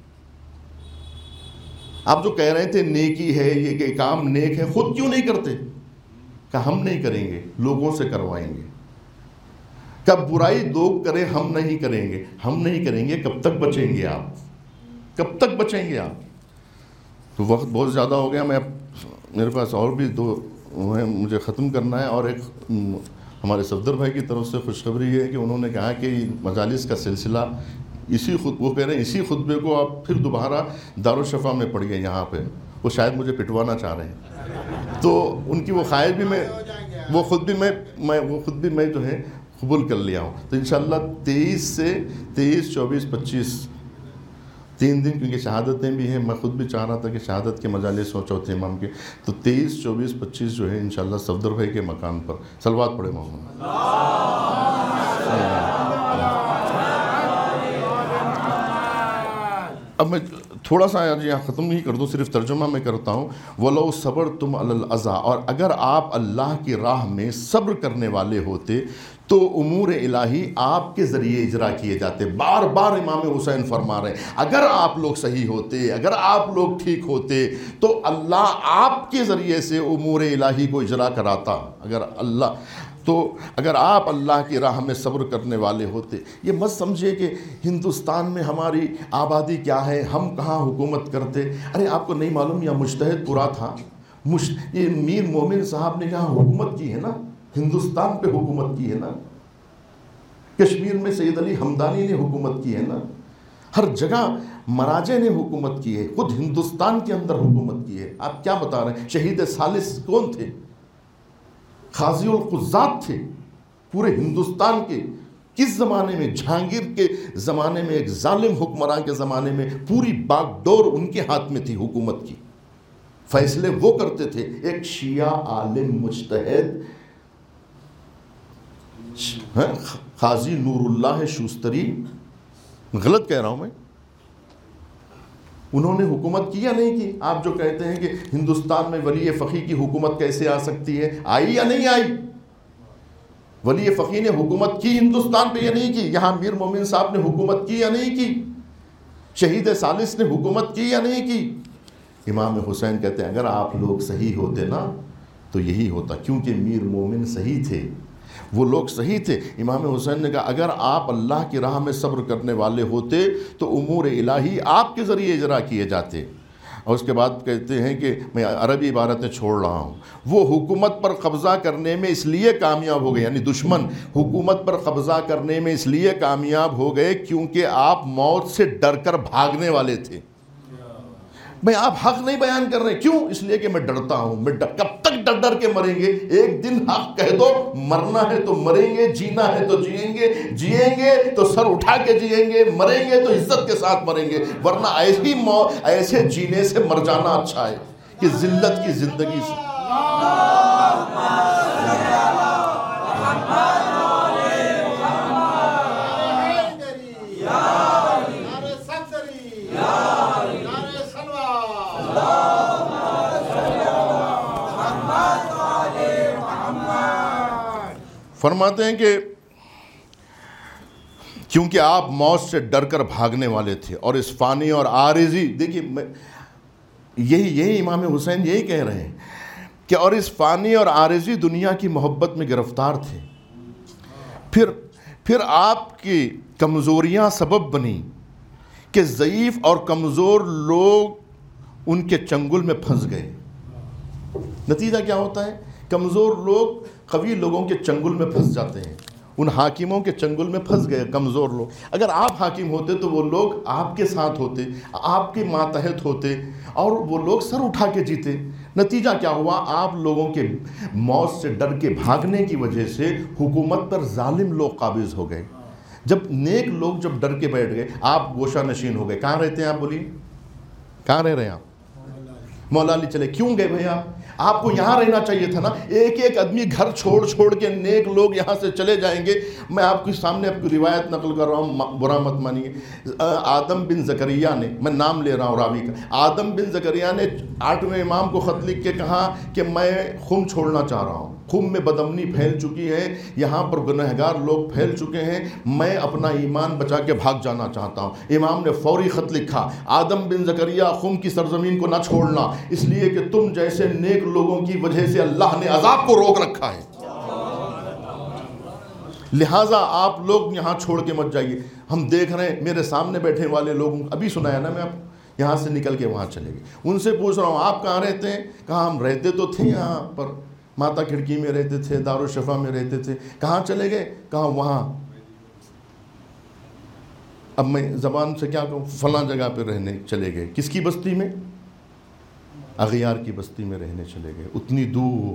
آپ جو کہہ رہے تھے نیکی ہے، یہ کہ کام نیک ہے، خود کیوں نہیں کرتے؟ کہ ہم نہیں کریں گے، لوگوں سے کروائیں گے. کب برائی لوگ کریں ہم نہیں کریں گے. ہم نہیں کریں گے، کب تک بچیں گے آپ؟ کب تک بچیں گے آپ؟ تو وقت بہت زیادہ ہو گیا. میں میرے پاس اور بھی دو ہیں مجھے ختم کرنا ہے. اور ایک ہمارے صفدر بھائی کی طرف سے خوشخبری یہ ہے کہ انہوں نے کہا کہ مجالس کا سلسلہ اسی خود وہ کہہ رہے ہیں اسی خطبے کو آپ پھر دوبارہ دارالشفا میں پڑھیے یہاں پہ. وہ شاید مجھے پٹوانا چاہ رہے ہیں، تو ان کی وہ خواہش بھی میں وہ خود بھی میں میں وہ خود بھی میں جو ہے قبول کر لیا ہوں. تو انشاءاللہ تیئیس سے تیئیس چوبیس پچیس تین دن، کیونکہ شہادتیں بھی ہیں. میں خود بھی چاہ رہا تھا کہ شہادت کے مجالس ہوں چوتھے امام کے. تو تیئیس چوبیس پچیس جو ہے انشاءاللہ صفدر بھائی کے مکان پر. صلوات پڑھے محمد. اب میں تھوڑا سا آج یہاں ختم نہیں کر دوں، صرف ترجمہ میں کرتا ہوں. وَلَوْ صَبَرْتُمْ عَلَى الْأَذَىٰ، اور اگر آپ اللہ کی راہ میں صبر کرنے والے ہوتے تو امور الہی آپ کے ذریعے اجرا کیے جاتے. بار بار امام حسین فرما رہے ہیں اگر آپ لوگ صحیح ہوتے، اگر آپ لوگ ٹھیک ہوتے تو اللہ آپ کے ذریعے سے امور الہی کو اجرا کراتا. اگر اللہ تو اگر آپ اللہ کی راہ میں صبر کرنے والے ہوتے. یہ مت سمجھے کہ ہندوستان میں ہماری آبادی کیا ہے، ہم کہاں حکومت کرتے. ارے آپ کو نہیں معلوم یہ مجتہد پورا تھا. مش یہ میر مومن صاحب نے جہاں حکومت کی ہے نا، ہندوستان پہ حکومت کی ہے نا. کشمیر میں سید علی ہمدانی نے حکومت کی ہے نا. ہر جگہ مراجع نے حکومت کی ہے. خود ہندوستان کے اندر حکومت کی ہے. آپ کیا بتا رہے ہیں؟ شہید ثالث کون تھے؟ قاضی القضات تھے پورے ہندوستان کے. کس زمانے میں؟ جہانگیر کے زمانے میں، ایک ظالم حکمران کے زمانے میں پوری باغ ڈور ان کے ہاتھ میں تھی حکومت کی. فیصلے وہ کرتے تھے. ایک شیعہ عالم مجتہد قاضی نور اللہ شوستری، غلط کہہ رہا ہوں میں، انہوں نے حکومت کی یا نہیں کی؟ آپ جو کہتے ہیں کہ ہندوستان میں ولی فقیہ کی حکومت کیسے آ سکتی ہے، آئی یا نہیں آئی؟ ولی فقیہ نے حکومت کی ہندوستان پہ یا نہیں کی؟ یہاں میر مومن صاحب نے حکومت کی یا نہیں کی؟ شہید ثالث نے حکومت کی یا نہیں کی؟ امام حسین کہتے ہیں اگر آپ لوگ صحیح ہوتے نا تو یہی ہوتا، کیونکہ میر مومن صحیح تھے، وہ لوگ صحیح تھے۔ امام حسین نے کہا اگر آپ اللہ کی راہ میں صبر کرنے والے ہوتے تو امور الہی آپ کے ذریعے اجرا کیے جاتے۔ اور اس کے بعد کہتے ہیں کہ میں عربی عبارتیں چھوڑ رہا ہوں، وہ حکومت پر قبضہ کرنے میں اس لیے کامیاب ہو گئے، یعنی دشمن حکومت پر قبضہ کرنے میں اس لیے کامیاب ہو گئے کیونکہ آپ موت سے ڈر کر بھاگنے والے تھے۔ میں آپ حق نہیں بیان کر رہے، کیوں؟ اس لیے کہ میں ڈرتا ہوں، میں ڈر کب تک ڈر ڈر کے مریں گے؟ ایک دن حق کہہ دو، مرنا ہے تو مریں گے، جینا ہے تو جئیں گے، جئیں گے تو سر اٹھا کے جئیں گے، مریں گے تو عزت کے ساتھ مریں گے، ورنہ ایسی موت، ایسے جینے سے مر جانا اچھا ہے کہ ذلت کی زندگی سے۔ فرماتے ہیں کہ کیونکہ آپ موت سے ڈر کر بھاگنے والے تھے اور اس فانی اور عارضی، دیکھیے یہی یہی امام حسین یہی کہہ رہے ہیں کہ اور اس فانی اور عارضی دنیا کی محبت میں گرفتار تھے، پھر پھر آپ کی کمزوریاں سبب بنی کہ ضعیف اور کمزور لوگ ان کے چنگل میں پھنس گئے۔ نتیجہ کیا ہوتا ہے؟ کمزور لوگ قوی لوگوں کے چنگل میں پھنس جاتے ہیں، ان حاکموں کے چنگل میں پھنس گئے کمزور لوگ۔ اگر آپ حاکم ہوتے تو وہ لوگ آپ کے ساتھ ہوتے، آپ کے ماتحت ہوتے اور وہ لوگ سر اٹھا کے جیتے۔ نتیجہ کیا ہوا؟ آپ لوگوں کے موت سے ڈر کے بھاگنے کی وجہ سے حکومت پر ظالم لوگ قابض ہو گئے۔ جب نیک لوگ جب ڈر کے بیٹھ گئے، آپ گوشہ نشین ہو گئے۔ کہاں رہتے ہیں آپ؟ بولیے کہاں رہ رہے ہیں آپ؟ مولا علی چلے کیوں گئے بھائی؟ آپ آپ کو یہاں رہنا چاہیے تھا نا۔ ایک ایک آدمی گھر چھوڑ چھوڑ کے نیک لوگ یہاں سے چلے جائیں گے۔ میں آپ کے سامنے آپ کی روایت نقل کر رہا ہوں، برا مت مانیے۔ آدم بن زکریا نے، میں نام لے رہا ہوں راوی کا، آدم بن زکریا نے آٹھویں امام کو خط لکھ کے کہا کہ میں خم چھوڑنا چاہ رہا ہوں، خم میں بدامنی پھیل چکی ہے، یہاں پر گنہگار لوگ پھیل چکے ہیں، میں اپنا ایمان بچا کے بھاگ جانا چاہتا ہوں۔ امام نے فوری خط لکھا، آدم بن زکریا خم کی سرزمین کو نہ چھوڑنا، اس لیے کہ تم جیسے نیک لوگوں کی وجہ سے اللہ نے عذاب کو روک رکھا ہے، لہٰذا آپ لوگ یہاں چھوڑ کے مت جائیے۔ ہم دیکھ رہے ہیں میرے سامنے بیٹھے والے لوگوں، ابھی سنایا نا میں آپ، یہاں سے نکل کے وہاں چلے گئے۔ ان سے پوچھ رہا ہوں آپ کہاں رہتے ہیں؟ کہاں ہم رہتے تو تھے یہاں پر، ماتا کھڑکی میں رہتے تھے، دارالشفا میں رہتے تھے۔ کہاں چلے گئے؟ کہاں وہاں۔ اب میں زبان سے کیا کہوں، فلاں جگہ پہ رہنے چلے گئے۔ کس کی بستی میں؟ اغیار کی بستی میں رہنے چلے گئے، اتنی دور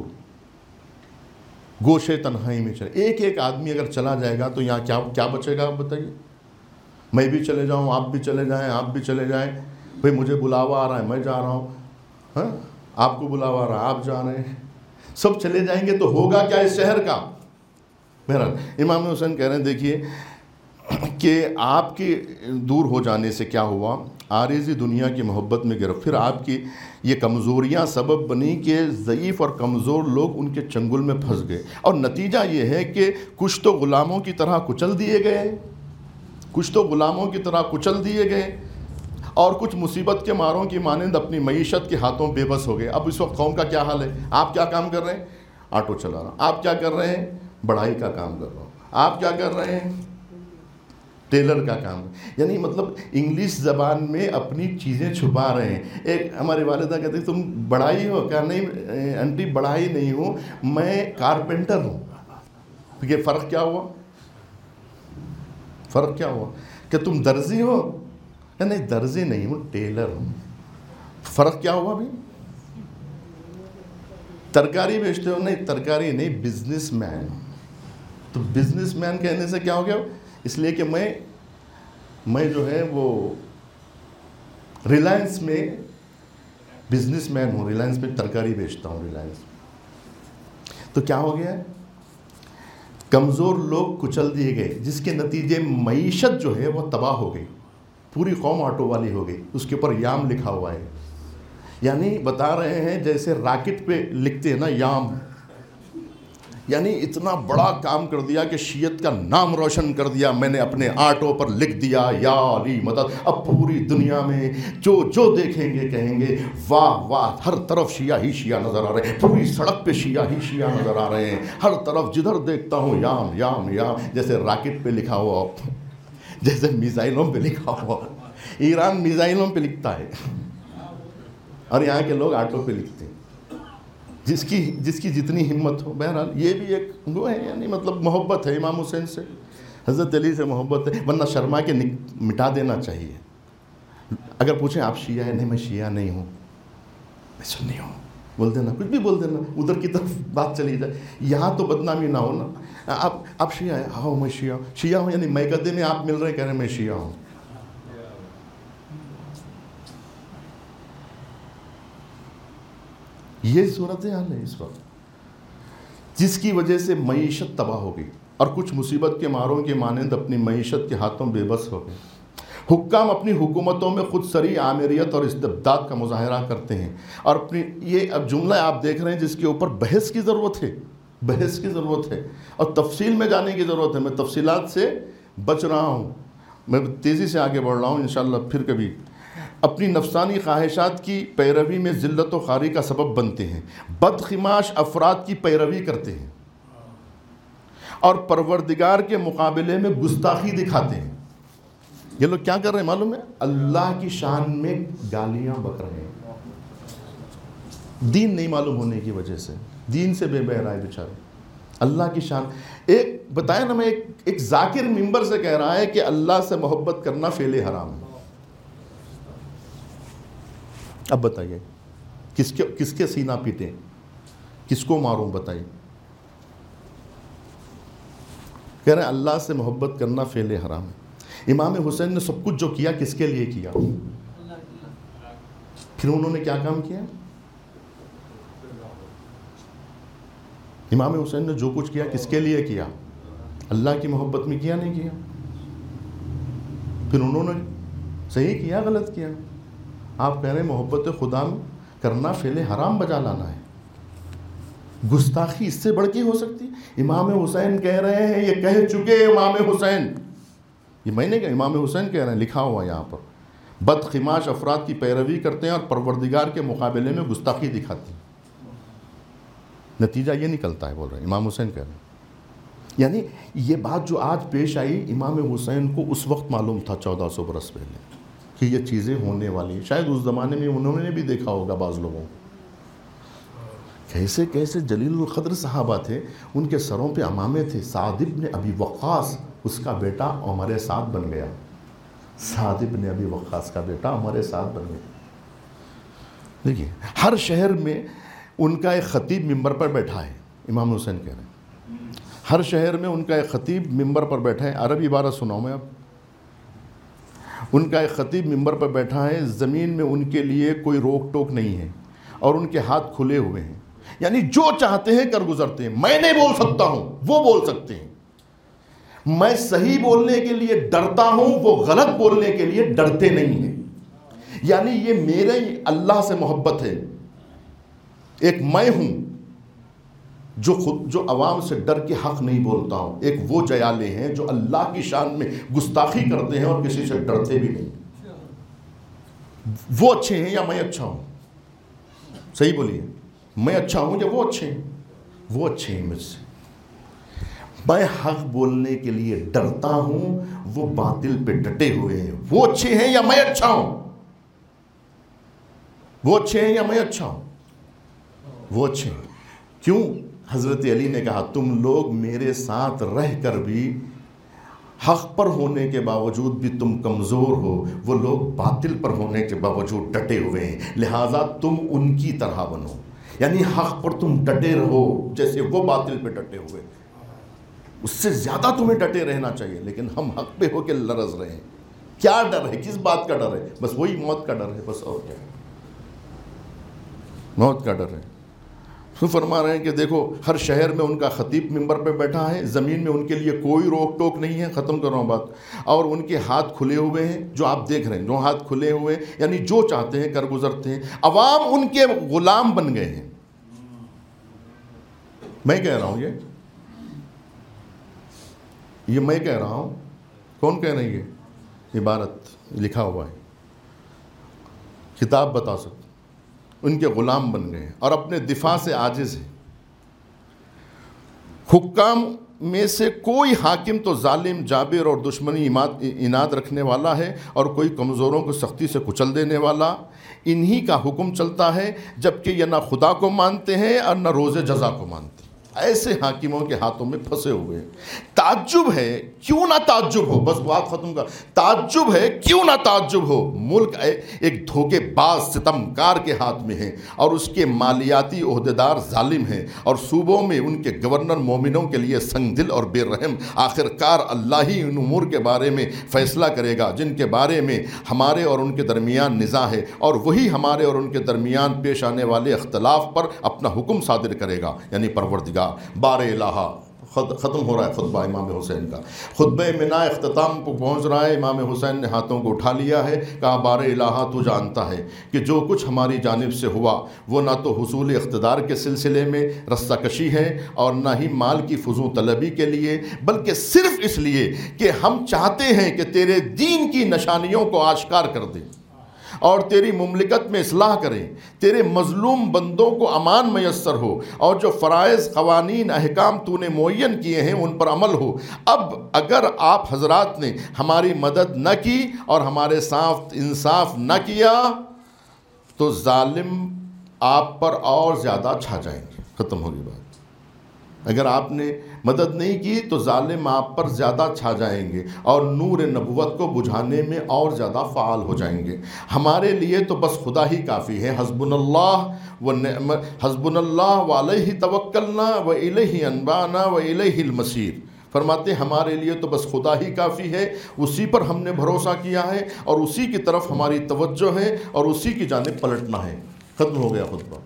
گوشے تنہائی میں چلے۔ ایک ایک آدمی اگر چلا جائے گا تو یہاں کیا کیا بچے گا؟ آپ بتائیے۔ میں بھی چلے جاؤں، آپ بھی چلے جائیں، آپ بھی چلے جائیں، بھئی مجھے بلاوا آ رہا ہے میں جا رہا ہوں، ہاں آپ کو بلاوا آ رہا ہے آپ جا رہے ہیں، سب چلے جائیں گے تو ہوگا کیا اس شہر کا؟ بہرحال امام حسین کہہ رہے ہیں دیکھیے کہ آپ کے دور ہو جانے سے کیا ہوا؟ عارضی دنیا کی محبت میں گرفت، پھر آپ کی یہ کمزوریاں سبب بنی کہ ضعیف اور کمزور لوگ ان کے چنگل میں پھنس گئے، اور نتیجہ یہ ہے کہ کچھ تو غلاموں کی طرح کچل دیے گئے، کچھ تو غلاموں کی طرح کچل دیے گئے، اور کچھ مصیبت کے ماروں کی مانند اپنی معیشت کے ہاتھوں بے بس ہو گئے۔ اب اس وقت قوم کا کیا حال ہے؟ آپ کیا کام کر رہے ہیں؟ آٹو چلا رہا ہوں۔ آپ کیا کر رہے ہیں؟ بڑھائی کا کام کر رہا ہوں۔ آپ کیا کر رہے ہیں؟ ٹیلر کا کام۔ یعنی مطلب انگلش زبان میں اپنی چیزیں چھپا رہے ہیں۔ ایک ہماری والدہ کہتے ہیں تم بڑھائی ہو؟ کہا نہیں آنٹی بڑھائی نہیں ہوں، میں کارپینٹر ہوں۔ یہ فرق کیا ہوا؟ فرق کیا ہوا کہ تم درزی ہو؟ نہیں درزی نہیں ہوں، ٹیلر ہوں۔ فرق کیا ہوا بھی؟ ترکاری بیچتے ہو؟ نہیں ترکاری نہیں، بزنس مین۔ تو بزنس مین کہنے سے کیا ہو گیا؟ اس لیے کہ میں میں جو ہے وہ ریلائنس میں بزنس مین ہوں، ریلائنس میں ترکاری بیچتا ہوں، ریلائنس۔ تو کیا ہو گیا؟ کمزور لوگ کچل دیے گئے، جس کے نتیجے معیشت جو ہے وہ تباہ ہو گئی۔ پوری قوم آٹو والی ہو گئی، اس کے اوپر یام لکھا ہوا ہے. یعنی بتا رہے ہیں جیسے راکٹ پہ لکھتے ہیں نا یام، یعنی اتنا بڑا کام کر دیا کہ شیعت کا نام روشن کر دیا. میں نے اپنے آٹو پر لکھ دیا یا علی مدد. اب پوری دنیا میں جو جو دیکھیں گے کہیں گے واہ واہ، ہر طرف شیعہ ہی شیعہ نظر آ رہے ہیں، پوری سڑک پہ شیعہ ہی شیعہ نظر آ رہے ہیں، ہر طرف جدھر دیکھتا ہوں یام یام یام. جیسے راکٹ پہ لکھا ہوا، جیسے میزائلوں پہ لکھا ہوا. ایران میزائلوں پہ لکھتا ہے اور یہاں کے لوگ آٹو پہ لکھتے ہیں. جس کی جس کی جتنی ہمت ہو. بہرحال یہ بھی ایک وہ ہے، یعنی مطلب محبت ہے امام حسین سے، حضرت علی سے محبت ہے، ورنہ شرما کے مٹا دینا چاہیے. اگر پوچھیں آپ شیعہ ہے؟ نہیں میں شیعہ نہیں ہوں، میں سنی ہوں. بول دینا، کچھ بھی بول دینا، ادھر کی طرف بات چلی جائے. یہاں تو بدنامی نہ ہو نا. آپ آپ شیعہ ہے؟ ہاں میں شیعہ ہوں. شیعہ ہوں یعنی میں گدے میں آپ مل رہے ہیں، کہہ رہے ہیں میں شیعہ ہوں. یہ صورت حال ہے اس وقت، جس کی وجہ سے معیشت تباہ ہو گئی اور کچھ مصیبت کے ماروں کے مانند اپنی معیشت کے ہاتھوں بے بس ہو گئے. حکام اپنی حکومتوں میں خود سری آمیریت اور استبداد کا مظاہرہ کرتے ہیں. اور اپنی یہ اب جملہ آپ دیکھ رہے ہیں جس کے اوپر بحث کی ضرورت ہے، بحث کی ضرورت ہے اور تفصیل میں جانے کی ضرورت ہے. میں تفصیلات سے بچ رہا ہوں، میں تیزی سے آگے بڑھ رہا ہوں انشاءاللہ پھر کبھی. اپنی نفسانی خواہشات کی پیروی میں ذلت و خواری کا سبب بنتے ہیں، بدخماش افراد کی پیروی کرتے ہیں اور پروردگار کے مقابلے میں گستاخی دکھاتے ہیں. یہ لوگ کیا کر رہے ہیں معلوم ہے؟ اللہ کی شان میں گالیاں بک رہے ہیں، دین نہیں معلوم ہونے کی وجہ سے، دین سے بے بہرا ہے بیچارے. اللہ کی شان ایک بتائیں نا، میں ایک ایک ذاکر ممبر سے کہہ رہا ہے کہ اللہ سے محبت کرنا فعل حرام ہے. اب بتائیے کس کے کس کے سینہ پیٹیں، کس کو ماروں؟ بتائیے. کہہ رہے ہیں اللہ سے محبت کرنا فعل حرام ہے. امام حسین نے سب کچھ جو کیا کس کے لیے کیا؟ پھر انہوں نے کیا کام کیا؟ امام حسین نے جو کچھ کیا کس کے لیے کیا؟ اللہ کی محبت میں کیا نہیں کیا؟ پھر انہوں نے صحیح کیا غلط کیا؟ آپ کہہ رہے ہیں محبت خدا کرنا فعل حرام بجا لانا ہے. گستاخی اس سے بڑھ کے ہو سکتی؟ امام حسین کہہ رہے ہیں، یہ کہہ چکے امام حسین، یہ میں نے کہا، امام حسین کہہ رہے ہیں، لکھا ہوا یہاں پر، بدخماش افراد کی پیروی کرتے ہیں اور پروردگار کے مقابلے میں گستاخی دکھاتے ہیں. نتیجہ یہ نکلتا ہے، بول رہے ہیں امام حسین کہہ رہے ہیں. یعنی یہ بات جو آج پیش آئی امام حسین کو اس وقت معلوم تھا چودہ سو برس پہلے کہ یہ چیزیں ہونے والی ہیں. شاید اس زمانے میں انہوں نے بھی دیکھا ہوگا بعض لوگوں کو. کیسے کیسے جلیل القدر صحابہ تھے، ان کے سروں پہ عمامے تھے. سعد بن ابی وقاص، اس کا بیٹا عمر سعد بن گیا. سعد بن ابی وقاص کا بیٹا عمر سعد بن گیا. دیکھیے ہر شہر میں ان کا ایک خطیب ممبر پر بیٹھا ہے. امام حسین کہہ رہے ہیں ہر شہر میں ان کا ایک خطیب ممبر پر بیٹھا ہے. عربی عبارت سناؤں میں اب. ان کا ایک خطیب ممبر پر بیٹھا ہے، زمین میں ان کے لیے کوئی روک ٹوک نہیں ہے اور ان کے ہاتھ کھلے ہوئے ہیں، یعنی جو چاہتے ہیں کر گزرتے ہیں. میں نہیں بول سکتا ہوں، وہ بول سکتے ہیں. میں صحیح بولنے کے لیے ڈرتا ہوں، وہ غلط بولنے کے لیے ڈرتے نہیں ہیں. یعنی یہ میرے اللہ سے محبت ہے. ایک میں ہوں جو خود جو عوام سے ڈر کے حق نہیں بولتا ہوں. ایک وہ جیالے ہیں جو اللہ کی شان میں گستاخی کرتے ہیں اور کسی سے ڈرتے بھی نہیں. وہ اچھے ہیں یا میں اچھا ہوں؟ صحیح بولیے، میں اچھا ہوں یا وہ اچھے ہیں؟ وہ اچھے ہیں مجھ سے. میں حق بولنے کے لیے ڈرتا ہوں، وہ باطل پہ ڈٹے ہوئے ہیں. وہ اچھے ہیں یا میں اچھا ہوں؟ وہ اچھے ہیں یا میں اچھا ہوں؟ وہ اچھے ہیں. کیوں؟ حضرت علی نے کہا تم لوگ میرے ساتھ رہ کر بھی حق پر ہونے کے باوجود بھی تم کمزور ہو، وہ لوگ باطل پر ہونے کے باوجود ڈٹے ہوئے ہیں، لہٰذا تم ان کی طرح بنو. یعنی حق پر تم ڈٹے رہو جیسے وہ باطل پہ ڈٹے ہوئے. اس سے زیادہ تمہیں ڈٹے رہنا چاہیے، لیکن ہم حق پہ ہو کے لرز رہے ہیں. کیا ڈر ہے؟ کس بات کا ڈر ہے؟ بس وہی موت کا ڈر ہے، بس اور کیا؟ موت کا ڈر ہے. تو فرما رہے ہیں کہ دیکھو ہر شہر میں ان کا خطیب منبر پہ بیٹھا ہے، زمین میں ان کے لیے کوئی روک ٹوک نہیں ہے، ختم کر رہا ہوں بات، اور ان کے ہاتھ کھلے ہوئے ہیں، جو آپ دیکھ رہے ہیں جو ہاتھ کھلے ہوئے ہیں، یعنی جو چاہتے ہیں کر گزرتے ہیں، عوام ان کے غلام بن گئے ہیں۔ میں کہہ رہا ہوں یہ یہ میں کہہ رہا ہوں، کون کہہ رہی ہے عبارت لکھا ہوا ہے، کتاب بتا سکتا، ان کے غلام بن گئے ہیں اور اپنے دفاع سے عاجز ہیں۔ حکام میں سے کوئی حاکم تو ظالم، جابر اور دشمنی اناد رکھنے والا ہے، اور کوئی کمزوروں کو سختی سے کچل دینے والا، انہی کا حکم چلتا ہے، جبکہ یہ نہ خدا کو مانتے ہیں اور نہ روز جزا کو مانتے ہیں۔ ایسے حاکموں کے ہاتھوں میں پھنسے ہوئے ہیں۔ تعجب ہے، کیوں نہ تعجب ہو، بس بات ختم کر، تعجب ہے کیوں نہ تعجب ہو، ملک ایک دھوکے باز ستمکار کے ہاتھ میں ہے، اور اس کے مالیاتی عہدیدار ظالم ہیں، اور صوبوں میں ان کے گورنر مومنوں کے لیے سنگ دل اور بے رحم۔ آخر کار اللہ ہی ان امور کے بارے میں فیصلہ کرے گا جن کے بارے میں ہمارے اور ان کے درمیان نزاع ہے، اور وہی ہمارے اور ان کے درمیان پیش آنے والے اختلاف پر اپنا حکم صادر کرے گا، یعنی پروردگار بار الہا۔ ختم ہو رہا ہے خطبہ امام حسین کا، خطبہ منا اختتام کو پہنچ رہا ہے۔ امام حسین نے ہاتھوں کو اٹھا لیا ہے، کہا بار الہا تو جانتا ہے کہ جو کچھ ہماری جانب سے ہوا وہ نہ تو حصول اقتدار کے سلسلے میں رستہ کشی ہے، اور نہ ہی مال کی فزوں طلبی کے لیے، بلکہ صرف اس لیے کہ ہم چاہتے ہیں کہ تیرے دین کی نشانیوں کو آشکار کر دیں اور تیری مملکت میں اصلاح کریں، تیرے مظلوم بندوں کو امان میسر ہو، اور جو فرائض قوانین احکام تو نے معین کیے ہیں ان پر عمل ہو۔ اب اگر آپ حضرات نے ہماری مدد نہ کی اور ہمارے ساتھ انصاف نہ کیا تو ظالم آپ پر اور زیادہ چھا جائیں گے۔ ختم ہوگی بات۔ اگر آپ نے مدد نہیں کی تو ظالم آپ پر زیادہ چھا جائیں گے اور نور نبوت کو بجھانے میں اور زیادہ فعال ہو جائیں گے۔ ہمارے لیے تو بس خدا ہی کافی ہے، حسبنا اللہ و نعم حسبنا اللہ و علیہ توکلنا و الیہ انبانا و الیہ المصیر۔ فرماتے ہیں ہمارے لیے تو بس خدا ہی کافی ہے، اسی پر ہم نے بھروسہ کیا ہے اور اسی کی طرف ہماری توجہ ہے اور اسی کی جانب پلٹنا ہے۔ ختم ہو گیا خطبہ۔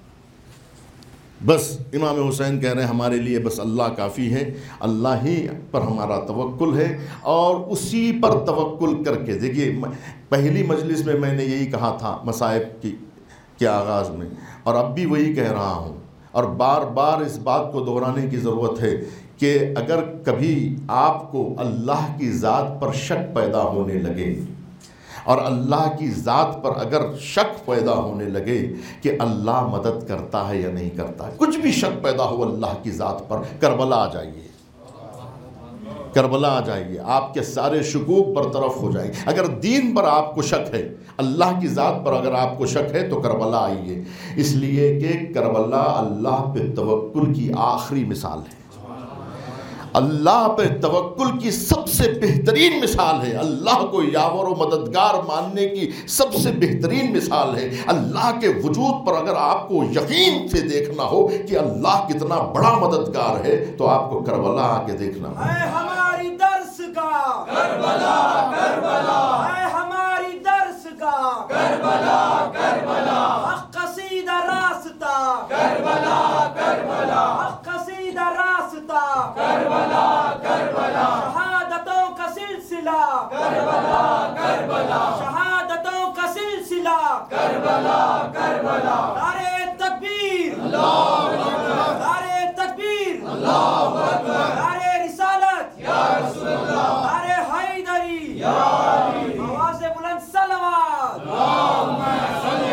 بس امام حسین کہہ رہے ہیں ہمارے لیے بس اللہ کافی ہے، اللہ ہی پر ہمارا توکل ہے، اور اسی پر توکل کر کے دیکھیے پہلی مجلس میں میں نے یہی کہا تھا مصائب کی کے آغاز میں، اور اب بھی وہی کہہ رہا ہوں، اور بار بار اس بات کو دہرانے کی ضرورت ہے کہ اگر کبھی آپ کو اللہ کی ذات پر شک پیدا ہونے لگے، اور اللہ کی ذات پر اگر شک پیدا ہونے لگے کہ اللہ مدد کرتا ہے یا نہیں کرتا ہے، کچھ بھی شک پیدا ہو اللہ کی ذات پر، کربلا آ جائیے، کربلا آ جائیے، آپ کے سارے شکوک برطرف ہو جائیں۔ اگر دین پر آپ کو شک ہے، اللہ کی ذات پر اگر آپ کو شک ہے تو کربلا آئیے، اس لیے کہ کربلا اللہ پہ توکل کی آخری مثال ہے، اللہ پہ توکل کی سب سے بہترین مثال ہے، اللہ کو یاور و مددگار ماننے کی سب سے بہترین مثال ہے۔ اللہ کے وجود پر اگر آپ کو یقین سے دیکھنا ہو کہ اللہ کتنا بڑا مددگار ہے تو آپ کو کربلا آ کے دیکھنا ہو۔ اے ہماری درس کا کربلا کربلا، اے ہماری درس کا کربلا کربلا، حق قصیدہ راستہ کربلا کربلا، حق قصیدہ راستہ کربلا کربلا، شہادتوں کا سلسلہ کربلا کربلا، شہادتوں کا سلسلہ کربلا کربلا، نعرہ تکبیر اللہ اکبر، نعرہ تکبیر اللہ اکبر، نعرہ رسالت یا رسول اللہ، نعرہ حیدری یا علی، آواز بلند صلوات اللہم صلی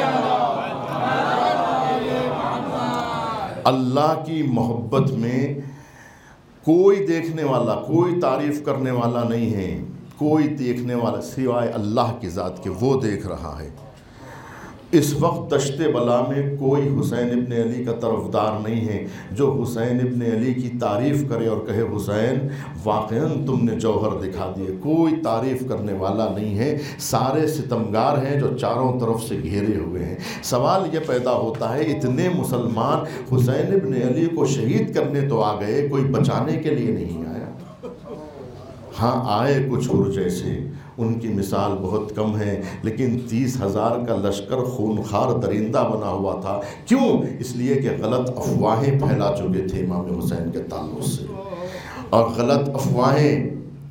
اللہ کی محبت میں کوئی دیکھنے والا، کوئی تعریف کرنے والا نہیں ہے، کوئی دیکھنے والا سوائے اللہ کی ذات کے، وہ دیکھ رہا ہے۔ اس وقت دشت بلا میں کوئی حسین ابن علی کا طرفدار نہیں ہے جو حسین ابن علی کی تعریف کرے اور کہے حسین واقعاً تم نے جوہر دکھا دیے، کوئی تعریف کرنے والا نہیں ہے، سارے ستمگار ہیں جو چاروں طرف سے گھیرے ہوئے ہیں۔ سوال یہ پیدا ہوتا ہے اتنے مسلمان حسین ابن علی کو شہید کرنے تو آ گئے، کوئی بچانے کے لیے نہیں آیا؟ ہاں آئے کچھ اور جیسے ان کی مثال بہت کم ہے، لیکن تیس ہزار کا لشکر خونخوار درندہ بنا ہوا تھا۔ کیوں؟ اس لیے کہ غلط افواہیں پھیلا چکے تھے امام حسین کے تعلق سے، اور غلط افواہیں،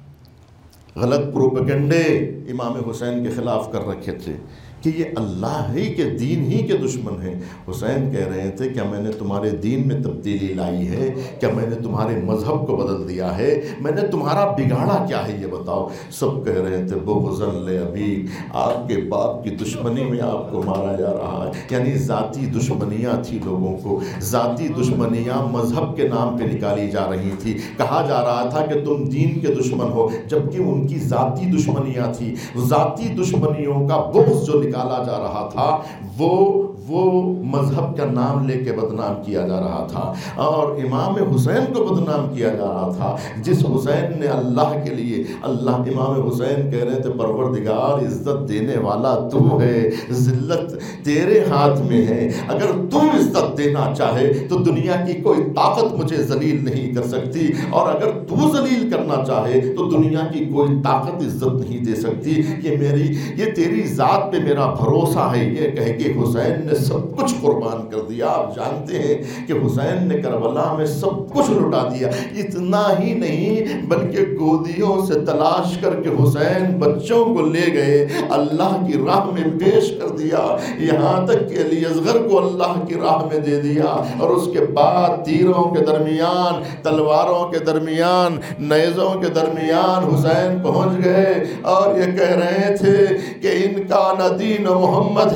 غلط پروپیگنڈے امام حسین کے خلاف کر رکھے تھے کہ یہ اللہ ہی کے دین ہی کے دشمن ہیں۔ حسین کہہ رہے تھے کیا میں نے تمہارے دین میں تبدیلی لائی ہے؟ کیا میں نے تمہارے مذہب کو بدل دیا ہے؟ میں نے تمہارا بگاڑا کیا ہے یہ بتاؤ؟ سب کہہ رہے تھے بغضاً لأبیک، آپ کے باپ کی دشمنی میں آپ کو مارا جا رہا ہے۔ یعنی ذاتی دشمنیاں تھی، لوگوں کو ذاتی دشمنیاں مذہب کے نام پہ نکالی جا رہی تھی۔ کہا جا رہا تھا کہ تم دین کے دشمن ہو، جبکہ ان کی ذاتی دشمنیاں تھی۔ ذاتی دشمنیوں کا بغض جو نکالا جا رہا تھا وہ وہ مذہب کا نام لے کے بدنام کیا جا رہا تھا، اور امام حسین کو بدنام کیا جا رہا تھا، جس حسین نے اللہ کے لیے اللہ امام حسین کہہ رہے تھے پروردگار عزت دینے والا تو ہے، ذلت تیرے ہاتھ میں ہے، اگر تو عزت دینا چاہے تو دنیا کی کوئی طاقت مجھے ذلیل نہیں کر سکتی، اور اگر تو ذلیل کرنا چاہے تو دنیا کی کوئی طاقت عزت نہیں دے سکتی۔ یہ میری یہ تیری ذات پہ میرا بھروسہ ہے، یہ کہہ کے حسین نے سب کچھ قربان کر دیا۔ آپ جانتے ہیں کہ حسین نے کربلا میں سب کچھ لٹا دیا۔ اتنا ہی نہیں بلکہ گودیوں سے تلاش کر کے حسین بچوں کو لے گئے، اللہ کی راہ میں پیش کر دیا، یہاں تک کہ علی اصغر کو اللہ کی راہ میں دے دیا، اور اس کے بعد تیروں کے درمیان، تلواروں کے درمیان، نیزوں کے درمیان حسین پہنچ گئے، اور یہ کہہ رہے تھے کہ ان کا نہ دین محمد،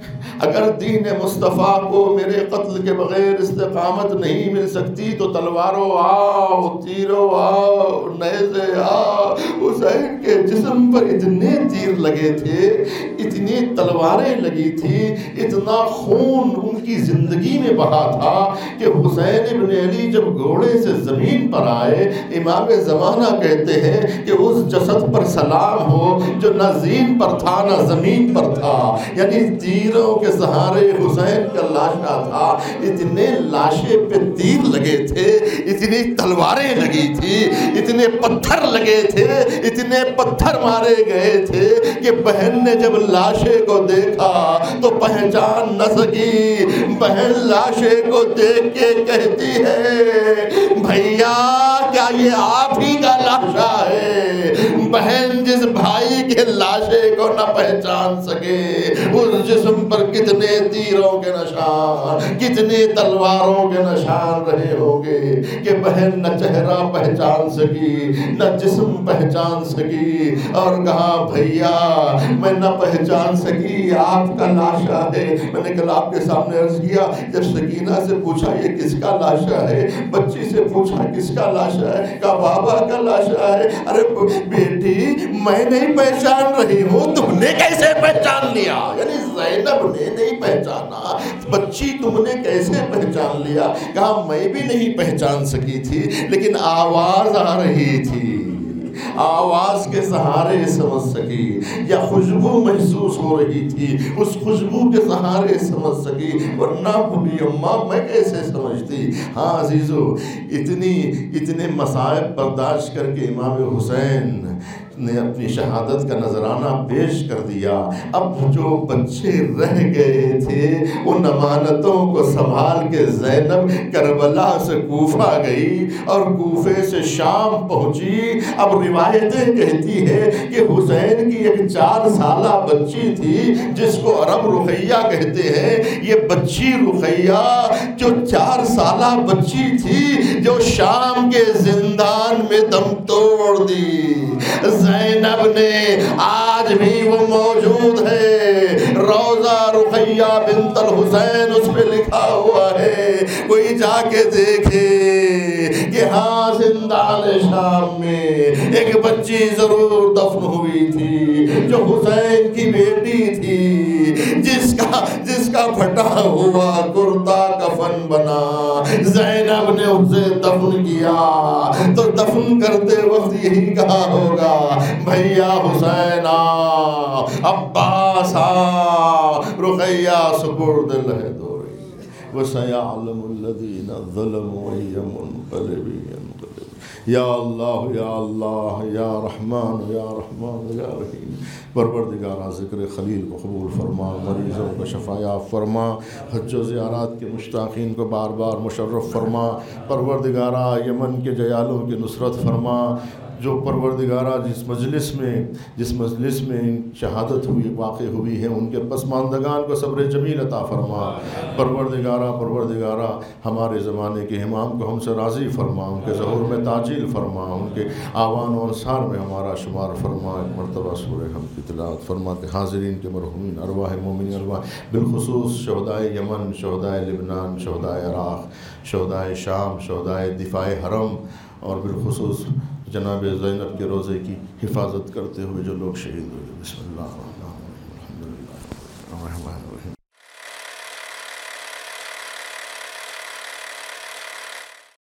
اگر دین مصطفیٰ کو میرے قتل کے بغیر استقامت نہیں مل سکتی تو تلواروں آؤ، تیروں آؤ، نیزے آؤ۔ حسین کے جسم پر اتنے تیر لگے تھے، اتنی تلواریں لگی تھی، اتنا خون ان کی زندگی میں بہا تھا کہ حسین ابن علی جب گھوڑے سے زمین پر آئے، امام زمانہ کہتے ہیں کہ اس جسد پر سلام ہو جو نہ زین پر تھا نہ زمین پر تھا، یعنی تیروں کے سہارے حسین کا لاشا تھا۔ اتنے لاشے پہ تیر لگے تھے، اتنی تلواریں لگی تھی، اتنے پتھر لگے تھے، اتنے پتھر مارے گئے تھے کہ بہن نے جب لاشے کو دیکھا تو پہچان نہ سکی۔ بہن لاشے کو دیکھ کے کہتی ہے بھیا کیا یہ آپ ہی کا لاشا ہے؟ بہن جس بھائی کے لاشے کو نہ پہچان سکے، اس جسم پر کتنے تیروں کے نشان، کتنے تلواروں کے نشان رہے ہوں گے کہ بہن نہ چہرہ پہچان سکی نہ جسم پہچان سکی، اور کہا بھیا میں نہ پہچان سکی، آپ کا لاشا ہے۔ میں نے کل آپ کے سامنے عرض کیا، جب سکینہ سے پوچھا یہ کس کا لاشا ہے، بچی سے پوچھا کس کا لاشا ہے، کہا بابا کا لاشا ہے۔ ارے بیٹی میں نہیں پہچان رہی ہوں، تم نے کیسے پہچان لیا؟ یعنی زینب نے نہیں پہچانا، بچی تم نے کیسے پہچان لیا؟ کہا میں بھی نہیں پہچان سکی تھی، لیکن آواز آ رہی تھی، آواز کے سہارے سمجھ سکی، یا خوشبو محسوس ہو رہی تھی، اس خوشبو کے سہارے سمجھ سکی، ورنہ بھولی اماں میں کیسے سمجھتی؟ ہاں عزیزو، اتنی اتنے مصائب برداشت کر کے امام حسین نے اپنی شہادت کا نذرانہ پیش کر دیا۔ اب جو بچے رہ گئے تھے ان امانتوں کو سنبھال کے زینب کربلا سے کوفہ گئی اور کوفے سے شام پہنچی۔ اب روایتیں کہتی ہے کہ حسین کی ایک چار سالہ بچی تھی جس کو عرب رقیہ کہتے ہیں۔ یہ بچی رقیہ جو چار سالہ بچی تھی جو شام کے زندان میں دم توڑ دی، زینب نے آج بھی وہ موجود ہے، روضہ رقیہ بنت الحسین اس پہ لکھا ہوا ہے، کوئی جا کے دیکھے کہ ہاں زندان شام میں ایک بچی ضرور دفن ہوئی تھی جو حسین کی بیٹی تھی، جس کا جس کا پھٹا ہوا کرتا کفن بنا۔ زینب نے اسے دفن کیا تو دفن کرتے وقت یہی کہا ہوگا بھیا حسین آ، عباس آ، رقیہ سپرد لہ دوری، وَسَيَعْلَمُ الَّذِينَ ظَلَمُوا أَيَّ مُنقَلِبٍ يَنقَلِبُونَ۔ یا اللہ یا اللہ یا رحمان یا رحمان یا رحیم۔ پروردگارہ ذکر خلیل کو قبول فرما، مریضوں کو شفا یاب فرما، حج و زیارات کے مشتاقین کو بار بار مشرف فرما۔ پروردگارہ یمن کے جیالوں کی نصرت فرما۔ جو پروردگارہ جس مجلس میں جس مجلس میں شہادت ہوئی واقع ہوئی ہے ان کے پسماندگان کو صبر جمیل عطا فرما۔ پروردگارہ پروردگارہ ہمارے زمانے کے امام کو ہم سے راضی فرما، ان کے ظہور میں تعجیل فرما، ان کے آوان و انصار میں ہمارا شمار فرما۔ ایک مرتبہ سورہ ہم کی تلاوت فرما کہ حاضرین کے مرحومین ارواح مومنین ارواح بالخصوص شہدائے یمن، شہدائے لبنان، شہدائے عراق، شہدائے شام، شہدائے دفاع حرم اور بالخصوص جناب زینب کے روزے کی حفاظت کرتے ہوئے جو لوگ شہید ہوئے، بسم اللہ الرحمن الرحیم الحمد للہ الرحمن الرحیم۔